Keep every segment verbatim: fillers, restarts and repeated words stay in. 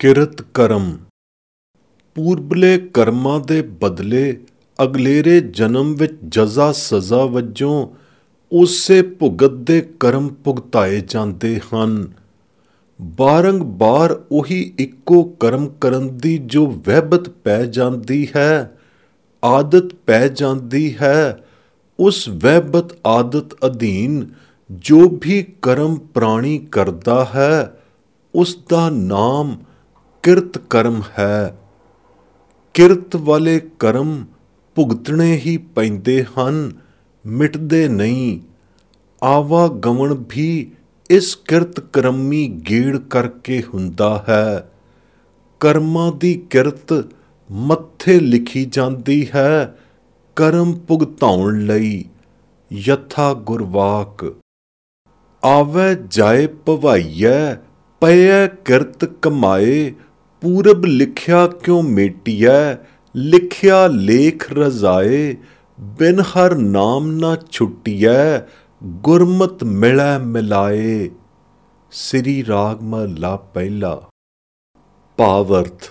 ਕਿਰਤ ਕਰਮ। ਪੂਰਬਲੇ ਕਰਮਾਂ ਦੇ ਬਦਲੇ ਅਗਲੇਰੇ ਜਨਮ ਵਿੱਚ ਜਜ਼ਾ ਸਜ਼ਾ ਵਜੋਂ ਉਸੇ ਭੁਗਤ ਦੇ ਕਰਮ ਭੁਗਤਾਏ ਜਾਂਦੇ ਹਨ। ਬਾਰੰਬਾਰ ਉਹੀ ਇੱਕੋ ਕਰਮ ਕਰਨ ਦੀ ਜੋ ਵਹਿਬਤ ਪੈ ਜਾਂਦੀ ਹੈ, ਆਦਤ ਪੈ ਜਾਂਦੀ ਹੈ, ਉਸ ਵਹਿਬਤ ਆਦਤ ਅਧੀਨ ਜੋ ਵੀ ਕਰਮ ਪ੍ਰਾਣੀ ਕਰਦਾ ਹੈ, ਉਸ ਦਾ ਨਾਮ ਕਿਰਤ ਕਰਮ ਹੈ। ਕਿਰਤ ਵਾਲੇ ਕਰਮ ਭੁਗਤਣੇ ਹੀ ਪੈਂਦੇ ਹਨ, ਮਿਟਦੇ ਨਹੀਂ। ਆਵਾਗਮਨ ਵੀ ਇਸ ਕਿਰਤ ਕਰਮੀ ਗੇੜ ਕਰਕੇ ਹੁੰਦਾ ਹੈ। ਕਰਮਾਂ ਦੀ ਕਿਰਤ ਮੱਥੇ ਲਿਖੀ ਜਾਂਦੀ ਹੈ ਕਰਮ ਭੁਗਤਾਉਣ ਲਈ। ਯਥਾ ਗੁਰਵਾਕ। ਆਵੈ ਜਾਏ ਭਵਾਈਐ ਪਇਐ ਕਿਰਤ ਕਮਾਏ, ਪੂਰਬ ਲਿਖਿਆ ਕਿਉ ਮੇਟੀਐ ਲਿਖਿਆ ਲੇਖ ਰਜ਼ਾਏ, ਬਿਨ ਹਰ ਨਾਮ ਨਾ ਛੁੱਟੀਐ ਗੁਰਮਤਿ ਮਿਲੈ ਮਿਲਾਏ। ਸ੍ਰੀ ਰਾਗ ਮਹਲਾ ਪਹਿਲਾ। ਭਾਵ-ਅਰਥ।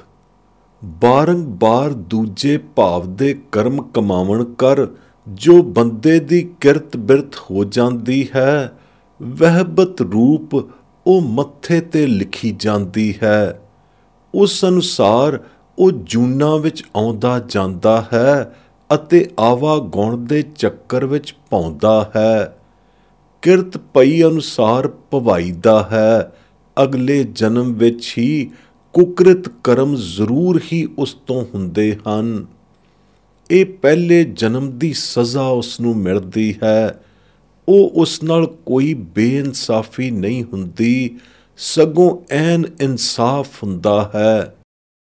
ਬਾਰੰਬਾਰ ਦੂਜੇ ਭਾਵ ਦੇ ਕਰਮ ਕਮਾਵਣ ਕਰ ਜੋ ਬੰਦੇ ਦੀ ਕਿਰਤ ਬਿਰਤ ਹੋ ਜਾਂਦੀ ਹੈ, ਵਹਿਬਤ ਰੂਪ ਉਹ ਮੱਥੇ ਤੇ ਲਿਖੀ ਜਾਂਦੀ ਹੈ। ਉਸ ਅਨੁਸਾਰ ਉਹ ਜੂਨਾਂ ਵਿੱਚ ਆਉਂਦਾ ਜਾਂਦਾ ਹੈ ਅਤੇ ਆਵਾਗੁਣ ਦੇ ਚੱਕਰ ਵਿੱਚ ਭੌਂਦਾ ਹੈ। ਕਿਰਤ ਪਈ ਅਨੁਸਾਰ ਭਵਾਈਦਾ ਹੈ। ਅਗਲੇ ਜਨਮ ਵਿੱਚ ਹੀ ਕੁਕ੍ਰਿਤ ਕਰਮ ਜ਼ਰੂਰ ਹੀ ਉਸ ਤੋਂ ਹੁੰਦੇ ਹਨ। ਇਹ ਪਹਿਲੇ ਜਨਮ ਦੀ ਸਜ਼ਾ ਉਸ ਨੂੰ ਮਿਲਦੀ ਹੈ। ਉਹ ਉਸ ਨਾਲ ਕੋਈ ਬੇਇਨਸਾਫੀ ਨਹੀਂ ਹੁੰਦੀ, ਸਗੋਂ ਐਨ ਇਨਸਾਫ ਹੁੰਦਾ ਹੈ।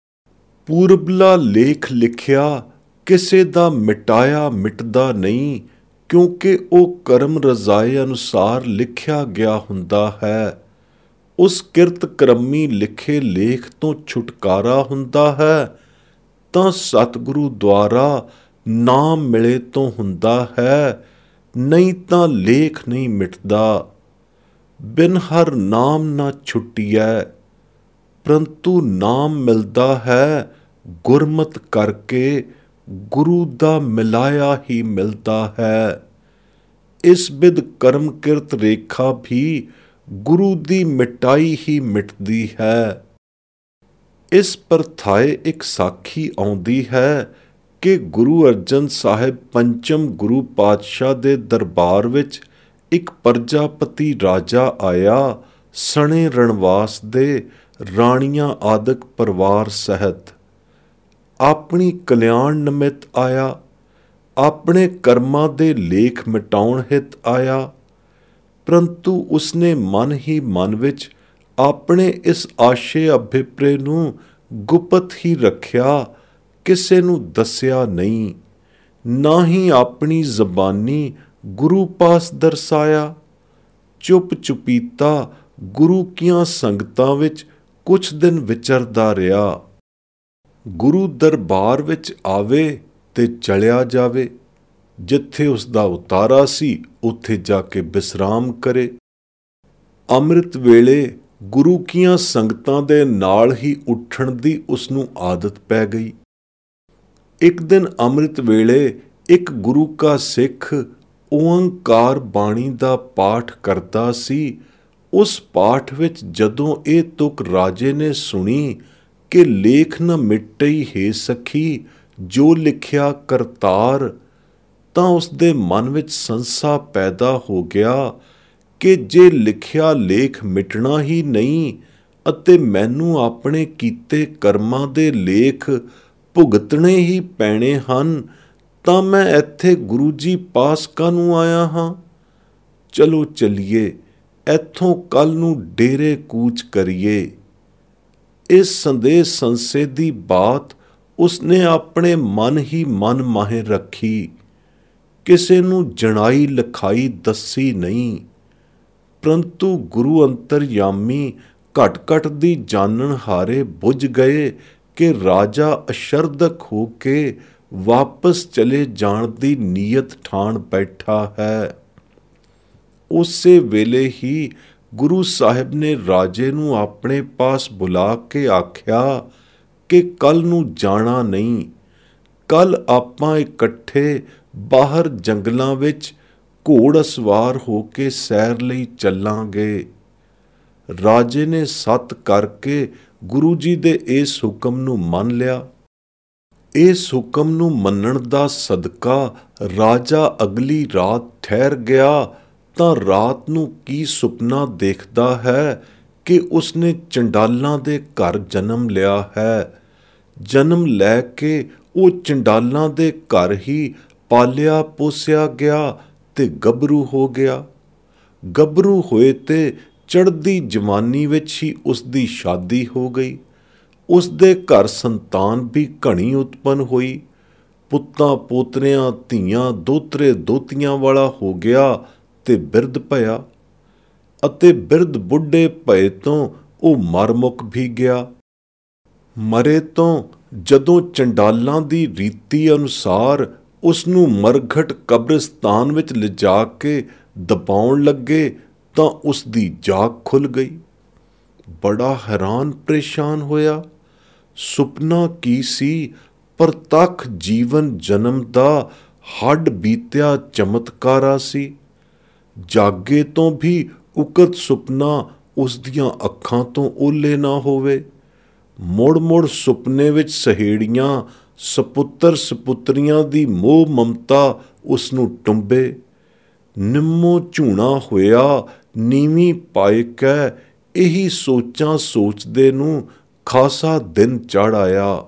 ਪੂਰਬਲਾ ਲੇਖ ਲਿਖਿਆ ਕਿਸੇ ਦਾ ਮਿਟਾਇਆ ਮਿਟਦਾ ਨਹੀਂ, ਕਿਉਂਕਿ ਉਹ ਕਰਮ ਰਜ਼ਾਏ ਅਨੁਸਾਰ ਲਿਖਿਆ ਗਿਆ ਹੁੰਦਾ ਹੈ। ਉਸ ਕਿਰਤ ਕਰਮੀ ਲਿਖੇ ਲੇਖ ਤੋਂ ਛੁਟਕਾਰਾ ਹੁੰਦਾ ਹੈ ਤਾਂ ਸਤਿਗੁਰੂ ਦੁਆਰਾ ਨਾਮ ਮਿਲੇ ਤੋਂ ਹੁੰਦਾ ਹੈ, ਨਹੀਂ ਤਾਂ ਲੇਖ ਨਹੀਂ ਮਿਟਦਾ। ਬਿਨ ਹਰ ਨਾਮ ਨਾ ਛੁੱਟੀਐ, ਪਰੰਤੂ ਨਾਮ ਮਿਲਦਾ ਹੈ ਗੁਰਮਤਿ ਕਰਕੇ, ਗੁਰੂ ਦਾ ਮਿਲਾਇਆ ਹੀ ਮਿਲਦਾ ਹੈ। ਇਸ ਬਿਧ ਕਰਮ ਕਿਰਤ ਰੇਖਾ ਵੀ ਗੁਰੂ ਦੀ ਮਿਟਾਈ ਹੀ ਮਿਟਦੀ ਹੈ। ਇਸ ਪਰਥਾਏ ਇੱਕ ਸਾਖੀ ਆਉਂਦੀ ਹੈ ਕਿ ਗੁਰੂ ਅਰਜਨ ਸਾਹਿਬ ਪੰਚਮ ਗੁਰੂ ਪਾਤਸ਼ਾਹ ਦੇ ਦਰਬਾਰ ਵਿੱਚ ਇੱਕ ਪ੍ਰਜਾਪਤੀ ਰਾਜਾ ਆਇਆ, ਸਣੇ ਰਣਵਾਸ ਦੇ ਰਾਣੀਆਂ ਆਦਿਕ ਪਰਿਵਾਰ ਸਹਿਤ। ਆਪਣੀ ਕਲਿਆਣ ਨਿਮਿਤ ਆਇਆ, ਆਪਣੇ ਕਰਮਾਂ ਦੇ ਲੇਖ ਮਿਟਾਉਣ ਹਿਤ ਆਇਆ, ਪਰੰਤੂ ਉਸਨੇ ਮਨ ਹੀ ਮਨ ਵਿੱਚ ਆਪਣੇ ਇਸ ਆਸ਼ੇ ਅਭਿਪਰੇ ਨੂੰ ਗੁਪਤ ਹੀ ਰੱਖਿਆ, ਕਿਸੇ ਨੂੰ ਦੱਸਿਆ ਨਹੀਂ। ਨਾ ਹੀ ਆਪਣੀ ਜ਼ਬਾਨੀ ਗੁਰੂ ਪਾਸ ਦਰਸਾਇਆ। ਚੁੱਪ ਚੁਪੀਤਾ ਗੁਰੂ ਕੀਆਂ ਸੰਗਤਾਂ ਵਿੱਚ ਕੁਛ ਦਿਨ ਵਿਚਰਦਾ ਰਿਹਾ। ਗੁਰੂ ਦਰਬਾਰ ਵਿੱਚ ਆਵੇ ਤੇ ਚਲਿਆ ਜਾਵੇ, ਜਿੱਥੇ ਉਸਦਾ ਉਤਾਰਾ ਸੀ ਉੱਥੇ ਜਾ ਕੇ ਵਿਸਰਾਮ ਕਰੇ। ਅੰਮ੍ਰਿਤ ਵੇਲੇ ਗੁਰੂ ਕੀਆਂ ਸੰਗਤਾਂ ਦੇ ਨਾਲ ਹੀ ਉੱਠਣ ਦੀ ਉਸਨੂੰ ਆਦਤ ਪੈ ਗਈ। ਇੱਕ ਦਿਨ ਅੰਮ੍ਰਿਤ ਵੇਲੇ ਇੱਕ ਗੁਰੂ ਕਾ ਸਿੱਖ ਓਅੰਕਾਰ ਬਾਣੀ ਦਾ ਪਾਠ ਕਰਦਾ ਸੀ। ਉਸ ਪਾਠ ਵਿੱਚ ਜਦੋਂ ਇਹ ਤੁਕ ਰਾਜੇ ਨੇ ਸੁਣੀ ਕਿ ਲੇਖ ਨ ਮਿਟਈ ਹੈ ਸਖੀ ਜੋ ਲਿਖਿਆ ਕਰਤਾਰ, ਤਾਂ ਉਸਦੇ ਮਨ ਵਿੱਚ ਸੰਸਾ ਪੈਦਾ ਹੋ ਗਿਆ ਕਿ ਜੇ ਲਿਖਿਆ ਲੇਖ ਮਿਟਣਾ ਹੀ ਨਹੀਂ ਅਤੇ ਮੈਨੂੰ ਆਪਣੇ ਕੀਤੇ ਕਰਮਾਂ ਦੇ ਲੇਖ ਭੁਗਤਣੇ ਹੀ ਪੈਣੇ ਹਨ, ਤਾਂ ਮੈਂ ਇੱਥੇ ਗੁਰੂ ਜੀ ਪਾਸ ਕਾਹਨੂੰ ਆਇਆ ਹਾਂ। ਚਲੋ ਚੱਲੀਏ, ਇੱਥੋਂ ਕੱਲ ਨੂੰ ਡੇਰੇ ਕੂਚ ਕਰੀਏ। ਇਸ ਸੰਦੇਸ਼ ਸੰਸੇ ਦੀ ਬਾਤ ਉਸਨੇ ਆਪਣੇ ਮਨ ਹੀ ਮਨ ਮਾਹੇ ਰੱਖੀ, ਕਿਸੇ ਨੂੰ ਜਣਾਈ ਲਿਖਾਈ ਦੱਸੀ ਨਹੀਂ। ਪਰੰਤੂ ਗੁਰੂ ਅੰਤਰਯਾਮੀ ਘਟ ਘਟ ਦੀ ਜਾਣਨ ਹਾਰੇ ਬੁੱਝ ਗਏ ਕਿ ਰਾਜਾ ਅਸ਼ਰਦਕ ਹੋ ਕੇ ਵਾਪਸ ਚਲੇ ਜਾਣ ਦੀ ਨੀਅਤ ਠਾਣ ਬੈਠਾ ਹੈ। ਉਸੇ ਵੇਲੇ ਹੀ ਗੁਰੂ ਸਾਹਿਬ ਨੇ ਰਾਜੇ ਨੂੰ ਆਪਣੇ ਪਾਸ ਬੁਲਾ ਕੇ ਆਖਿਆ ਕਿ ਕੱਲ ਨੂੰ ਜਾਣਾ ਨਹੀਂ। ਕੱਲ ਆਪਾਂ ਇਕੱਠੇ ਬਾਹਰ ਜੰਗਲਾਂ ਵਿੱਚ ਘੋੜ ਸਵਾਰ ਹੋ ਕੇ ਸੈਰ ਲਈ ਚੱਲਾਂਗੇ। ਰਾਜੇ ਨੇ ਸੱਤ ਕਰਕੇ ਗੁਰੂ ਜੀ ਦੇ ਇਸ ਹੁਕਮ ਨੂੰ ਮੰਨ ਲਿਆ। ਇਸ ਹੁਕਮ ਨੂੰ ਮੰਨਣ ਦਾ ਸਦਕਾ ਰਾਜਾ ਅਗਲੀ ਰਾਤ ਠਹਿਰ ਗਿਆ ਤਾਂ ਰਾਤ ਨੂੰ ਕੀ ਸੁਪਨਾ ਦੇਖਦਾ ਹੈ ਕਿ ਉਸਨੇ ਚੰਡਾਲਾਂ ਦੇ ਘਰ ਜਨਮ ਲਿਆ ਹੈ। ਜਨਮ ਲੈ ਕੇ ਉਹ ਚੰਡਾਲਾਂ ਦੇ ਘਰ ਹੀ ਪਾਲਿਆ ਪੋਸਿਆ ਗਿਆ ਤੇ ਗੱਭਰੂ ਹੋ ਗਿਆ। ਗੱਭਰੂ ਹੋਏ ਤੇ ਚੜ੍ਹਦੀ ਜਵਾਨੀ ਵਿੱਚ ਹੀ ਉਸ ਦੀ ਸ਼ਾਦੀ ਹੋ ਗਈ। ਉਸ ਦੇ ਘਰ ਸੰਤਾਨ ਵੀ ਘਣੀ ਉਤਪੰਨ ਹੋਈ। ਪੁੱਤਾਂ ਪੋਤਰਿਆਂ ਧੀਆਂ ਦੋਤਰੇ ਦੋਤੀਆਂ ਵਾਲਾ ਹੋ ਗਿਆ ਤੇ ਬਿਰਧ ਭਇਆ, ਅਤੇ ਬਿਰਧ ਬੁੱਢੇ ਭਏ ਤੋਂ ਉਹ ਮਰ ਮੁੱਕ ਵੀ ਗਿਆ। ਮਰੇ ਤੋਂ ਜਦੋਂ ਚੰਡਾਲਾਂ ਦੀ ਰੀਤੀ ਅਨੁਸਾਰ ਉਸ ਨੂੰ ਮਰਘਟ ਕਬਰਿਸਤਾਨ ਵਿੱਚ ਲਿਜਾ ਕੇ ਦਬਾਉਣ ਲੱਗੇ ਤਾਂ ਉਸ ਦੀ ਜਾਗ ਖੁੱਲ੍ਹ ਗਈ। ਬੜਾ ਹੈਰਾਨ ਪਰੇਸ਼ਾਨ ਹੋਇਆ। ਸੁਪਨਾ ਕੀ ਸੀ? ਪ੍ਰਤੱਖ ਜੀਵਨ ਜਨਮ ਦਾ ਹੱਡ ਬੀਤਿਆ ਚਮਤਕਾਰਾ ਸੀ। ਜਾਗੇ ਤੋਂ ਵੀ ਉਕਤ ਸੁਪਨਾ ਉਸ ਦੀਆਂ ਅੱਖਾਂ ਤੋਂ ਓਹਲੇ ਨਾ ਹੋਵੇ। ਮੁੜ ਮੁੜ ਸੁਪਨੇ ਵਿੱਚ ਸਹੇੜੀਆਂ ਸਪੁੱਤਰ ਸਪੁੱਤਰੀਆਂ ਦੀ ਮੋਹ ਮਮਤਾ ਉਸ ਨੂੰ ਟੁੰਬੇ। ਨਿੰਮੋ ਝੂਣਾ ਹੋਇਆ ਨੀਵੀਂ ਪਾਏ ਕੈ ਇਹੀ ਸੋਚਾਂ ਸੋਚਦੇ ਨੂੰ ਖਾਸਾ ਦਿਨ ਚੜ੍ਹ ਆਇਆ।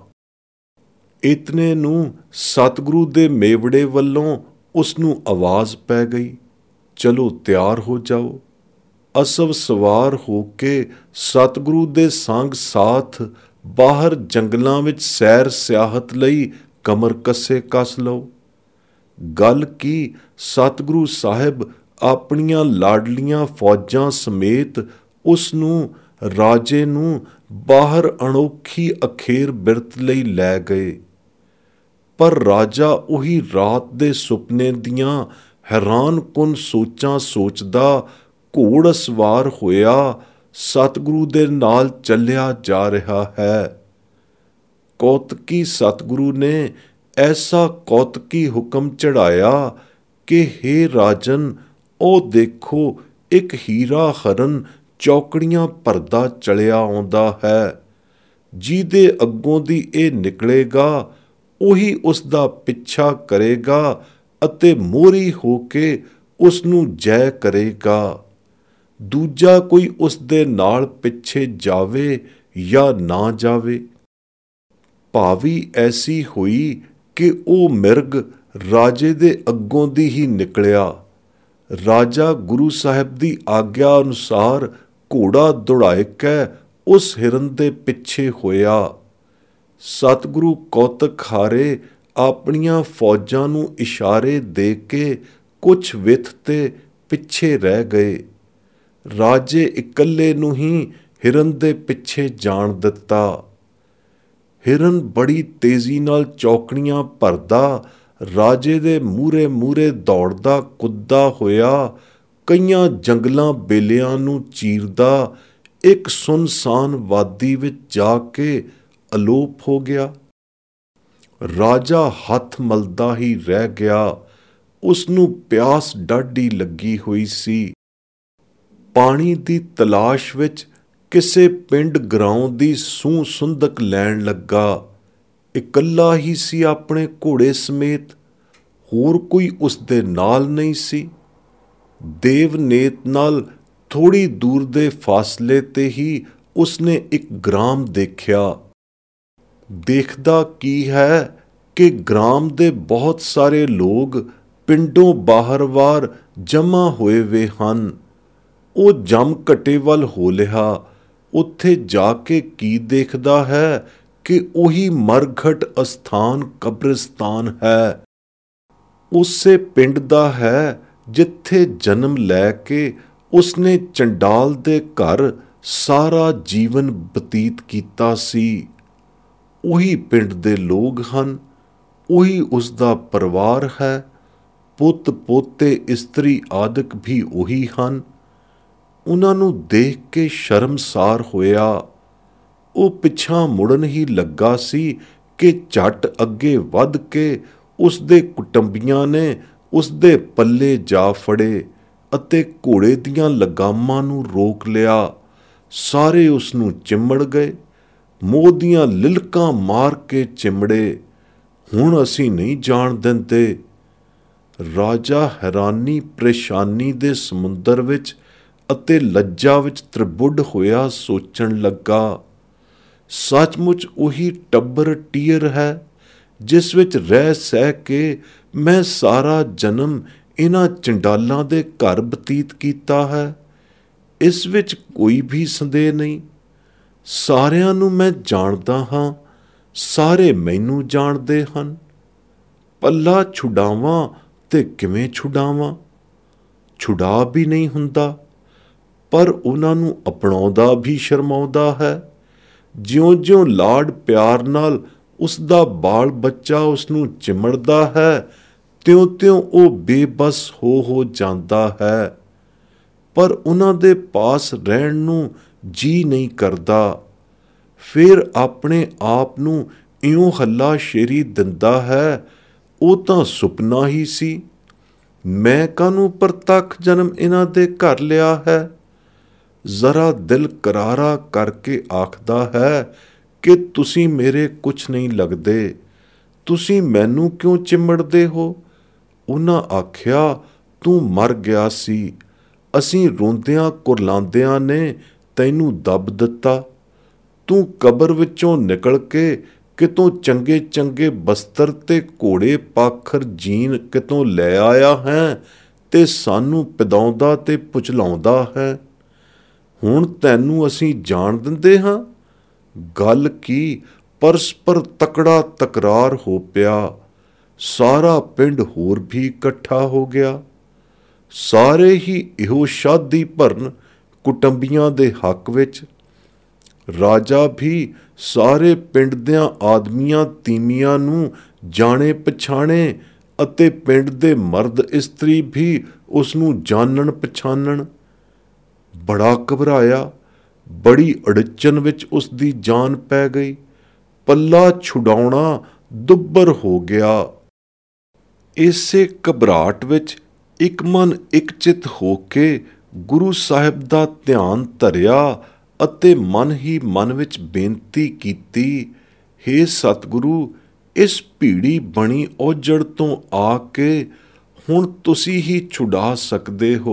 ਇਤਨੇ ਨੂੰ ਸਤਿਗੁਰੂ ਦੇ ਮੇਵੜੇ ਵੱਲੋਂ ਉਸ ਨੂੰ ਆਵਾਜ਼ ਪੈ ਗਈ, ਚਲੋ ਤਿਆਰ ਹੋ ਜਾਓ। ਅਸਵ ਸਵਾਰ ਹੋ ਕੇ ਸਤਿਗੁਰੂ ਦੇ ਸੰਗ ਸਾਥ ਬਾਹਰ ਜੰਗਲਾਂ ਵਿੱਚ ਸੈਰ ਸਿਆਹਤ ਲਈ ਕਮਰ ਕੱਸੇ ਕੱਸ ਲਓ। ਗੱਲ ਕੀ ਸਤਿਗੁਰੂ ਸਾਹਿਬ ਆਪਣੀਆਂ ਲਾਡਲੀਆਂ ਫੌਜਾਂ ਸਮੇਤ ਉਸ ਨੂੰ ਰਾਜੇ ਨੂੰ ਬਾਹਰ ਅਨੋਖੀ ਅਖੇਰ ਬਿਰਤ ਲਈ ਲੈ ਗਏ। ਪਰ ਰਾਜਾ ਉਹੀ ਰਾਤ ਦੇ ਸੁਪਨੇ ਦੀਆਂ ਹੈਰਾਨਕੁਨ ਸੋਚਾਂ ਸੋਚਦਾ ਘੋੜ ਸਵਾਰ ਹੋਇਆ ਸਤਿਗੁਰੂ ਦੇ ਨਾਲ ਚੱਲਿਆ ਜਾ ਰਿਹਾ ਹੈ। ਕੌਤਕੀ ਸਤਿਗੁਰੂ ਨੇ ਐਸਾ ਕੌਤਕੀ ਹੁਕਮ ਚੜ੍ਹਾਇਆ ਕਿ ਹੇ ਰਾਜਨ, ਉਹ ਦੇਖੋ ਇੱਕ ਹੀਰਾ ਹਰਨ ਚੌਕੜੀਆਂ ਭਰਦਾ ਚਲਿਆ ਆਉਂਦਾ ਹੈ। ਜਿਹਦੇ ਅੱਗੋਂ ਦੀ ਇਹ ਨਿਕਲੇਗਾ ਉਹੀ ਉਸ ਦਾ ਪਿੱਛਾ ਕਰੇਗਾ ਅਤੇ ਮੋਹਰੀ ਹੋ ਕੇ ਉਸ ਨੂੰ ਜੈ ਕਰੇਗਾ। ਦੂਜਾ ਕੋਈ ਉਸ ਦੇ ਨਾਲ ਪਿੱਛੇ ਜਾਵੇ ਜਾਂ ਨਾ ਜਾਵੇ। ਭਾਵੀ ਐਸੀ ਹੋਈ ਕਿ ਉਹ ਮਿਰਗ ਰਾਜੇ ਦੇ ਅੱਗੋਂ ਦੀ ਹੀ ਨਿਕਲਿਆ। ਰਾਜਾ ਗੁਰੂ ਸਾਹਿਬ ਦੀ ਆਗਿਆ ਅਨੁਸਾਰ ਘੋੜਾ ਦੌੜਾਏ ਕੇ ਉਸ ਹਿਰਨ ਦੇ ਪਿੱਛੇ ਹੋਇਆ। ਸਤਿਗੁਰੂ ਕੌਤਕ ਹਾਰੇ ਆਪਣੀਆਂ ਫੌਜਾਂ ਨੂੰ ਇਸ਼ਾਰੇ ਦੇ ਕੇ ਕੁਛ ਵਿੱਥ ਤੇ ਪਿੱਛੇ ਰਹਿ ਗਏ। ਰਾਜੇ ਇਕੱਲੇ ਨੂੰ ਹੀ ਹਿਰਨ ਦੇ ਪਿੱਛੇ ਜਾਣ ਦਿੱਤਾ। ਹਿਰਨ ਬੜੀ ਤੇਜ਼ੀ ਨਾਲ ਚੌਕੜੀਆਂ ਭਰਦਾ ਰਾਜੇ ਦੇ ਮੂਹਰੇ ਮੂਹਰੇ ਦੌੜਦਾ ਕੁੱਦਦਾ ਹੋਇਆ ਕਈਆਂ ਜੰਗਲਾਂ ਬੇਲਿਆਂ ਨੂੰ ਚੀਰਦਾ ਇੱਕ ਸੁੰਨਸਾਨ ਵਾਦੀ ਵਿੱਚ ਜਾ ਕੇ ਅਲੋਪ ਹੋ ਗਿਆ। ਰਾਜਾ ਹੱਥ ਮਲਦਾ ਹੀ ਰਹਿ ਗਿਆ। ਉਸ ਨੂੰ ਪਿਆਸ ਡਾਢੀ ਲੱਗੀ ਹੋਈ ਸੀ। ਪਾਣੀ ਦੀ ਤਲਾਸ਼ ਵਿੱਚ ਕਿਸੇ ਪਿੰਡ ਗਰਾਉਂ ਦੀ ਸੂਹ ਸੁੰਦਕ ਲੈਣ ਲੱਗਾ। ਇਕੱਲਾ ਹੀ ਸੀ ਆਪਣੇ ਘੋੜੇ ਸਮੇਤ, ਹੋਰ ਕੋਈ ਉਸ ਦੇ ਨਾਲ ਨਹੀਂ ਸੀ। ਦੇਵਨੇਤ ਨਾਲ ਥੋੜ੍ਹੀ ਦੂਰ ਦੇ ਫਾਸਲੇ ਤੇ ਹੀ ਉਸਨੇ ਇੱਕ ਗ੍ਰਾਮ ਦੇਖਿਆ। ਦੇਖਦਾ ਕੀ ਹੈ ਕਿ ਗ੍ਰਾਮ ਦੇ ਬਹੁਤ ਸਾਰੇ ਲੋਕ ਪਿੰਡੋਂ ਬਾਹਰਵਾਰ ਜਮ੍ਹਾਂ ਹੋਏ ਵੇ ਹਨ। ਉਹ ਜਮ ਘਟੇ ਵੱਲ ਹੋ ਲਿਆ। ਉੱਥੇ ਜਾ ਕੇ ਕੀ ਦੇਖਦਾ ਹੈ ਕਿ ਉਹੀ ਮਰਘਟ ਅਸਥਾਨ ਕਬਰਿਸਤਾਨ ਹੈ। ਉਸੇ ਪਿੰਡ ਦਾ ਹੈ ਜਿੱਥੇ ਜਨਮ ਲੈ ਕੇ ਉਸਨੇ ਚੰਡਾਲ ਦੇ ਘਰ ਸਾਰਾ ਜੀਵਨ ਬਤੀਤ ਕੀਤਾ ਸੀ। ਉਹੀ ਪਿੰਡ ਦੇ ਲੋਕ ਹਨ, ਉਹੀ ਉਸ ਦਾ ਪਰਿਵਾਰ ਹੈ। ਪੁੱਤ ਪੋਤੇ ਇਸਤਰੀ ਆਦਿਕ ਵੀ ਉਹੀ ਹਨ। ਉਹਨਾਂ ਨੂੰ ਦੇਖ ਕੇ ਸ਼ਰਮਸਾਰ ਹੋਇਆ। ਉਹ ਪਿੱਛਾਂ ਮੁੜਨ ਹੀ ਲੱਗਾ ਸੀ ਕਿ ਝੱਟ ਅੱਗੇ ਵੱਧ ਕੇ ਉਸ ਦੇ ਕੁਟੰਬੀਆਂ ਨੇ ਉਸ ਦੇ ਪੱਲੇ ਜਾ ਫੜੇ ਅਤੇ ਘੋੜੇ ਦੀਆਂ ਲਗਾਮਾਂ ਨੂੰ ਰੋਕ ਲਿਆ। ਸਾਰੇ ਉਸ ਨੂੰ ਚਿੰਮੜ ਗਏ, ਮੋਹ ਦੀਆਂ ਲਿਲਕਾਂ ਮਾਰ ਕੇ ਚਿਮੜੇ। ਹੁਣ ਅਸੀਂ ਨਹੀਂ ਜਾਣ ਦਿੰਦੇ। ਰਾਜਾ ਹੈਰਾਨੀ ਪਰੇਸ਼ਾਨੀ ਦੇ ਸਮੁੰਦਰ ਵਿੱਚ ਅਤੇ ਲੱਜਾ ਵਿੱਚ ਤ੍ਰਿਬੁੱਢ ਹੋਇਆ ਸੋਚਣ ਲੱਗਾ, ਸੱਚਮੁੱਚ ਉਹੀ ਟੱਬਰ ਟੀਅਰ ਹੈ ਜਿਸ ਵਿੱਚ ਰਹਿ ਸਹਿ ਕੇ ਮੈਂ ਸਾਰਾ ਜਨਮ ਇਹਨਾਂ ਚੰਡਾਲਾਂ ਦੇ ਘਰ ਬਤੀਤ ਕੀਤਾ ਹੈ। ਇਸ ਵਿੱਚ ਕੋਈ ਵੀ ਸੰਦੇਹ ਨਹੀਂ। ਸਾਰਿਆਂ ਨੂੰ ਮੈਂ ਜਾਣਦਾ ਹਾਂ, ਸਾਰੇ ਮੈਨੂੰ ਜਾਣਦੇ ਹਨ। ਪੱਲਾ ਛੁਡਾਵਾਂ ਤੇ ਕਿਵੇਂ ਛੁਡਾਵਾਂ? ਛੁਡਾ ਵੀ ਨਹੀਂ ਹੁੰਦਾ, ਪਰ ਉਹਨਾਂ ਨੂੰ ਅਪਣਾਉਂਦਾ ਵੀ ਸ਼ਰਮਾਉਂਦਾ ਹੈ। ਜਿਉਂ-ਜਿਉਂ ਲਾਡ ਪਿਆਰ ਨਾਲ ਉਸ ਦਾ ਬਾਲ ਬੱਚਾ ਉਸ ਨੂੰ ਚਿਮੜਦਾ ਹੈ, ਤਿਉਂ-ਤਿਉਂ ਉਹ ਬੇਬਸ ਹੋ ਹੋ ਜਾਂਦਾ ਹੈ। ਪਰ ਉਹਨਾਂ ਦੇ ਪਾਸ ਰਹਿਣ ਨੂੰ ਜੀ ਨਹੀਂ ਕਰਦਾ। ਫਿਰ ਆਪਣੇ ਆਪ ਨੂੰ ਇਉਂ ਹੱਲਾ ਸ਼ੇਰੀ ਦਿੰਦਾ ਹੈ, ਉਹ ਤਾਂ ਸੁਪਨਾ ਹੀ ਸੀ। ਮੈਂ ਕਾਹਨੂੰ ਪ੍ਰਤੱਖ ਜਨਮ ਇਹਨਾਂ ਦੇ ਘਰ ਲਿਆ ਹੈ। ਜ਼ਰਾ ਦਿਲ ਕਰਾਰਾ ਕਰਕੇ ਆਖਦਾ ਹੈ ਕਿ ਤੁਸੀਂ ਮੇਰੇ ਕੁਛ ਨਹੀਂ ਲੱਗਦੇ, ਤੁਸੀਂ ਮੈਨੂੰ ਕਿਉਂ ਚਿੰਮੜਦੇ ਹੋ? ਉਹਨਾਂ ਆਖਿਆ, ਤੂੰ ਮਰ ਗਿਆ ਸੀ, ਅਸੀਂ ਰੋਂਦਿਆਂ ਕੁਰਲਾਉਂਦਿਆਂ ਨੇ ਤੈਨੂੰ ਦੱਬ ਦਿੱਤਾ। ਤੂੰ ਕਬਰ ਵਿੱਚੋਂ ਨਿਕਲ ਕੇ ਕਿਤੋਂ ਚੰਗੇ ਚੰਗੇ ਬਸਤਰ ਤੇ ਘੋੜੇ ਪਾਖਰ ਜੀਨ ਕਿਤੋਂ ਲੈ ਆਇਆ ਹੈ ਤੇ ਸਾਨੂੰ ਪਿਦਾਉਂਦਾ ਤੇ ਪੁਚਲਾਉਂਦਾ ਹੈ। ਹੁਣ ਤੈਨੂੰ ਅਸੀਂ ਜਾਣ ਦਿੰਦੇ ਹਾਂ? ਗੱਲ ਕੀ, ਪਰਸਪਰ ਤਕੜਾ ਤਕਰਾਰ ਹੋ ਪਿਆ। ਸਾਰਾ ਪਿੰਡ ਹੋਰ ਵੀ ਇਕੱਠਾ ਹੋ ਗਿਆ। ਸਾਰੇ ਹੀ ਇਹੋ ਸ਼ਾਦੀ ਭਰਨ ਕੁਟੰਬੀਆਂ ਦੇ ਹੱਕ ਵਿੱਚ। ਰਾਜਾ ਵੀ ਸਾਰੇ ਪਿੰਡ ਦਿਆਂ ਆਦਮੀਆਂ ਤੀਮੀਆਂ ਨੂੰ ਜਾਣੇ ਪਛਾਣੇ ਅਤੇ ਪਿੰਡ ਦੇ ਮਰਦ ਇਸਤਰੀ ਵੀ ਉਸ ਨੂੰ ਜਾਣਨ ਪਛਾਣਨ। ਬੜਾ ਘਬਰਾਇਆ, ਬੜੀ ਅੜਚਨ ਵਿੱਚ ਉਸ ਦੀ ਜਾਨ ਪੈ ਗਈ। ਪੱਲਾ ਛੁਡਾਉਣਾ ਦੁੱਬਰ ਹੋ ਗਿਆ। ਇਸੇ ਘਬਰਾਹਟ ਵਿੱਚ ਇੱਕ ਮਨ ਇੱਕ ਚਿੱਤ ਹੋ ਕੇ ਗੁਰੂ ਸਾਹਿਬ ਦਾ ਧਿਆਨ ਧਰਿਆ ਅਤੇ ਮਨ ਹੀ ਮਨ ਵਿੱਚ ਬੇਨਤੀ ਕੀਤੀ, ਹੇ ਸਤਿਗੁਰੂ, ਇਸ ਭੀੜੀ ਬਣੀ ਔਜੜ ਤੋਂ ਆ ਕੇ ਹੁਣ ਤੁਸੀਂ ਹੀ ਛੁਡਾ ਸਕਦੇ ਹੋ।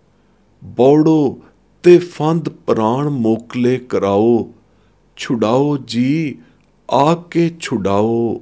ਬੌੜੋ ਤੇ ਫੰਦ ਪ੍ਰਾਣ ਮੋਕਲੇ ਕਰਾਓ, ਛੁਡਾਓ ਜੀ, ਆ ਕੇ ਛੁਡਾਓ।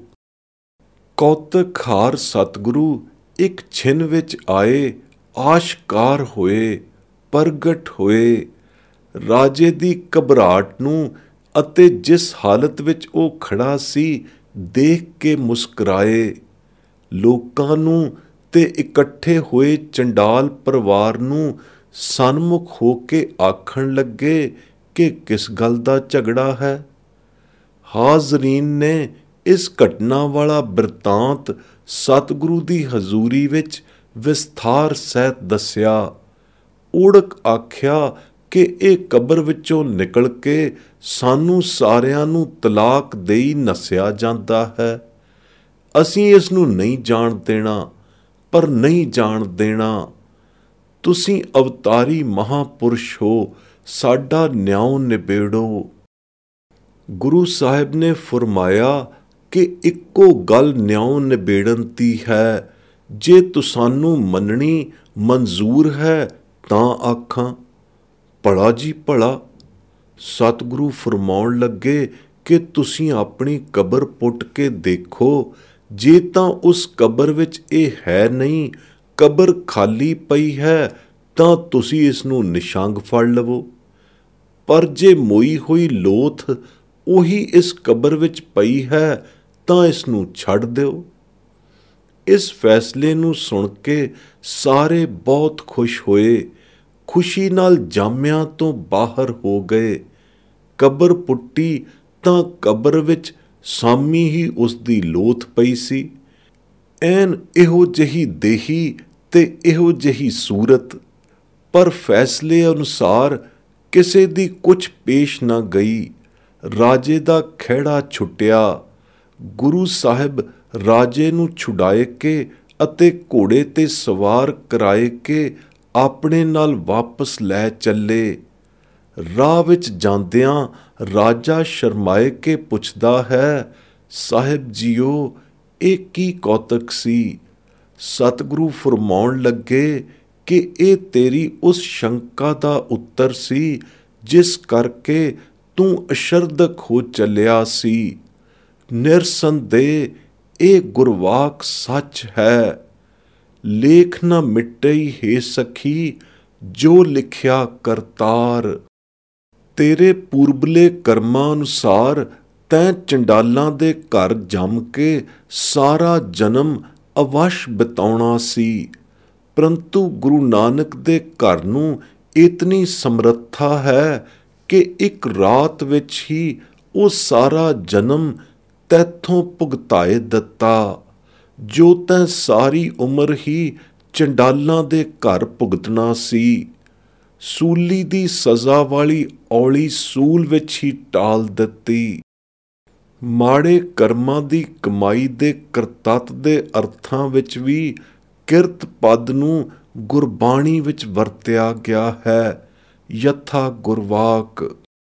ਕੌਤਕ-ਹਾਰ ਸਤਿਗੁਰੂ ਇੱਕ ਛਿਨ ਵਿੱਚ ਆਏ, ਆਸ਼ਕਾਰ ਹੋਏ, ਪ੍ਰਗਟ ਹੋਏ। ਰਾਜੇ ਦੀ ਘਬਰਾਹਟ ਨੂੰ ਅਤੇ ਜਿਸ ਹਾਲਤ ਵਿੱਚ ਉਹ ਖੜਾ ਸੀ ਦੇਖ ਕੇ ਮੁਸਕਰਾਏ। ਲੋਕਾਂ ਨੂੰ ਤੇ ਇਕੱਠੇ ਹੋਏ ਚੰਡਾਲ ਪਰਿਵਾਰ ਨੂੰ ਸਨਮੁਖ ਹੋ ਕੇ ਆਖਣ ਲੱਗੇ ਕਿ ਕਿਸ ਗੱਲ ਦਾ ਝਗੜਾ ਹੈ। ਹਾਜ਼ਰੀਨ ਨੇ ਇਸ ਘਟਨਾ ਵਾਲਾ ਬਿਰਤਾਂਤ ਸਤਿਗੁਰੂ ਦੀ ਹਜ਼ੂਰੀ ਵਿੱਚ ਵਿਸਥਾਰ ਸਹਿਤ ਦੱਸਿਆ। ਓੜਕ ਆਖਿਆ ਕਿ ਇਹ ਕਬਰ ਵਿੱਚੋਂ ਨਿਕਲ ਕੇ ਸਾਨੂੰ ਸਾਰਿਆਂ ਨੂੰ ਤਲਾਕ ਦੇਈ ਨੱਸਿਆ ਜਾਂਦਾ ਹੈ। ਅਸੀਂ ਇਸ ਨੂੰ ਨਹੀਂ ਜਾਣ ਦੇਣਾ, ਪਰ ਨਹੀਂ ਜਾਣ ਦੇਣਾ। ਤੁਸੀਂ ਅਵਤਾਰੀ ਮਹਾਂਪੁਰਸ਼ ਹੋ, ਸਾਡਾ ਨਿਆਂ ਨਿਬੇੜੋ। ਗੁਰੂ ਸਾਹਿਬ ਨੇ ਫਰਮਾਇਆ ਕਿ ਇੱਕੋ ਗੱਲ ਨਿਆਂ ਨਿਬੇੜਨ ਦੀ ਹੈ। ਜੇ ਤੁਸਾਨੂੰ ਮੰਨਣੀ ਮਨਜ਼ੂਰ ਹੈ ਤਾਂ ਆਖਾਂ। ਭਲਾ ਜੀ ਭਲਾ। ਸਤਿਗੁਰੂ ਫਰਮਾਉਣ ਲੱਗੇ ਕਿ ਤੁਸੀਂ ਆਪਣੀ ਕਬਰ ਪੁੱਟ ਕੇ ਦੇਖੋ, ਜੇ ਤਾਂ ਉਸ ਕਬਰ ਵਿੱਚ ਇਹ ਹੈ ਨਹੀਂ, ਕਬਰ ਖਾਲੀ ਪਈ ਹੈ, ਤਾਂ ਤੁਸੀਂ ਇਸ ਨੂੰ ਨਿਸ਼ੰਗ ਫੜ ਲਵੋ। ਪਰ ਜੇ ਮੋਈ ਹੋਈ ਲੋਥ ਉਹੀ ਇਸ ਕਬਰ ਵਿੱਚ ਪਈ ਹੈ ਤਾਂ ਇਸ ਨੂੰ ਛੱਡ ਦਿਓ। ਇਸ ਫੈਸਲੇ ਨੂੰ ਸੁਣ ਕੇ ਸਾਰੇ ਬਹੁਤ ਖੁਸ਼ ਹੋਏ, ਖੁਸ਼ੀ ਨਾਲ ਜਾਮਿਆਂ ਤੋਂ ਬਾਹਰ ਹੋ ਗਏ। ਕਬਰ ਪੁੱਟੀ ਤਾਂ ਕਬਰ ਵਿੱਚ ਸਾਮੀ ਹੀ ਉਸ ਦੀ ਲੋਥ ਪਈ ਸੀ। ਐਨ ਇਹੋ ਜਿਹੀ ਦੇਹੀ ਤੇ ਇਹੋ ਜਿਹੀ ਸੂਰਤ। ਪਰ ਫੈਸਲੇ ਅਨੁਸਾਰ ਕਿਸੇ ਦੀ ਕੁਛ ਪੇਸ਼ ਨਾ ਗਈ। ਰਾਜੇ ਦਾ ਖਹਿੜਾ ਛੁੱਟਿਆ। ਗੁਰੂ ਸਾਹਿਬ ਰਾਜੇ ਨੂੰ ਛੁਡਾਏ ਕੇ ਅਤੇ ਘੋੜੇ ਤੇ ਸਵਾਰ ਕਰਾਏ ਕੇ ਆਪਣੇ ਨਾਲ ਵਾਪਸ ਲੈ ਚੱਲੇ। ਰਾਹ ਵਿੱਚ ਜਾਂਦਿਆਂ ਰਾਜਾ ਸ਼ਰਮਾਏ ਕੇ ਪੁੱਛਦਾ ਹੈ, ਸਾਹਿਬ ਜੀਓ, ਇਹ ਕੀ ਕੌਤਕ ਸੀ? ਸਤਿਗੁਰੂ ਫਰਮਾਉਣ ਲੱਗੇ ਕਿ ਇਹ ਤੇਰੀ ਉਸ ਸ਼ੰਕਾ ਦਾ ਉੱਤਰ ਸੀ ਜਿਸ ਕਰਕੇ ਤੂੰ ਅਸ਼ਰਦਕ ਹੋ ਚੱਲਿਆ ਸੀ। ਨਿਰਸੰਦੇਹ ਇਹ ਗੁਰਵਾਕ ਸੱਚ ਹੈ। ਲੇਖ ਨਾ ਮਿਟਈ ਹੈ ਸਖੀ, ਜੋ ਲਿਖਿਆ ਕਰਤਾਰ। ਤੇਰੇ ਪੂਰਬਲੇ ਕਰਮਾਂ ਅਨੁਸਾਰ ਤੈਂ ਚੰਡਾਲਾਂ ਦੇ ਘਰ ਜੰਮ ਕੇ ਸਾਰਾ ਜਨਮ ਅਵਸ਼ ਬਿਤਾਉਣਾ ਸੀ, ਪਰੰਤੂ ਗੁਰੂ ਨਾਨਕ ਦੇ ਘਰ ਨੂੰ ਇਤਨੀ ਸਮਰੱਥਾ ਹੈ ਕਿ ਇੱਕ ਰਾਤ ਵਿੱਚ ਹੀ ਉਹ ਸਾਰਾ ਜਨਮ ਤੈਥੋਂ ਭੁਗਤਾਏ ਦਿੱਤਾ, ਜੋ ਤੈਂ ਸਾਰੀ ਉਮਰ ਹੀ ਚੰਡਾਲਾਂ ਦੇ ਘਰ ਭੁਗਤਣਾ ਸੀ। ਸੂਲੀ ਦੀ ਸਜ਼ਾ ਵਾਲੀ ਔਲੀ ਸੂਲ ਵਿੱਚ ਹੀ ਟਾਲ ਦਿੱਤੀ। ਮਾੜੇ ਕਰਮਾਂ ਦੀ ਕਮਾਈ ਦੇ ਕਰਤੱਤ ਦੇ ਅਰਥਾਂ ਵਿੱਚ ਵੀ ਕਿਰਤ ਪਦ ਨੂੰ ਗੁਰਬਾਣੀ ਵਿੱਚ ਵਰਤਿਆ ਗਿਆ ਹੈ। ਯਥਾ ਗੁਰਵਾਕ।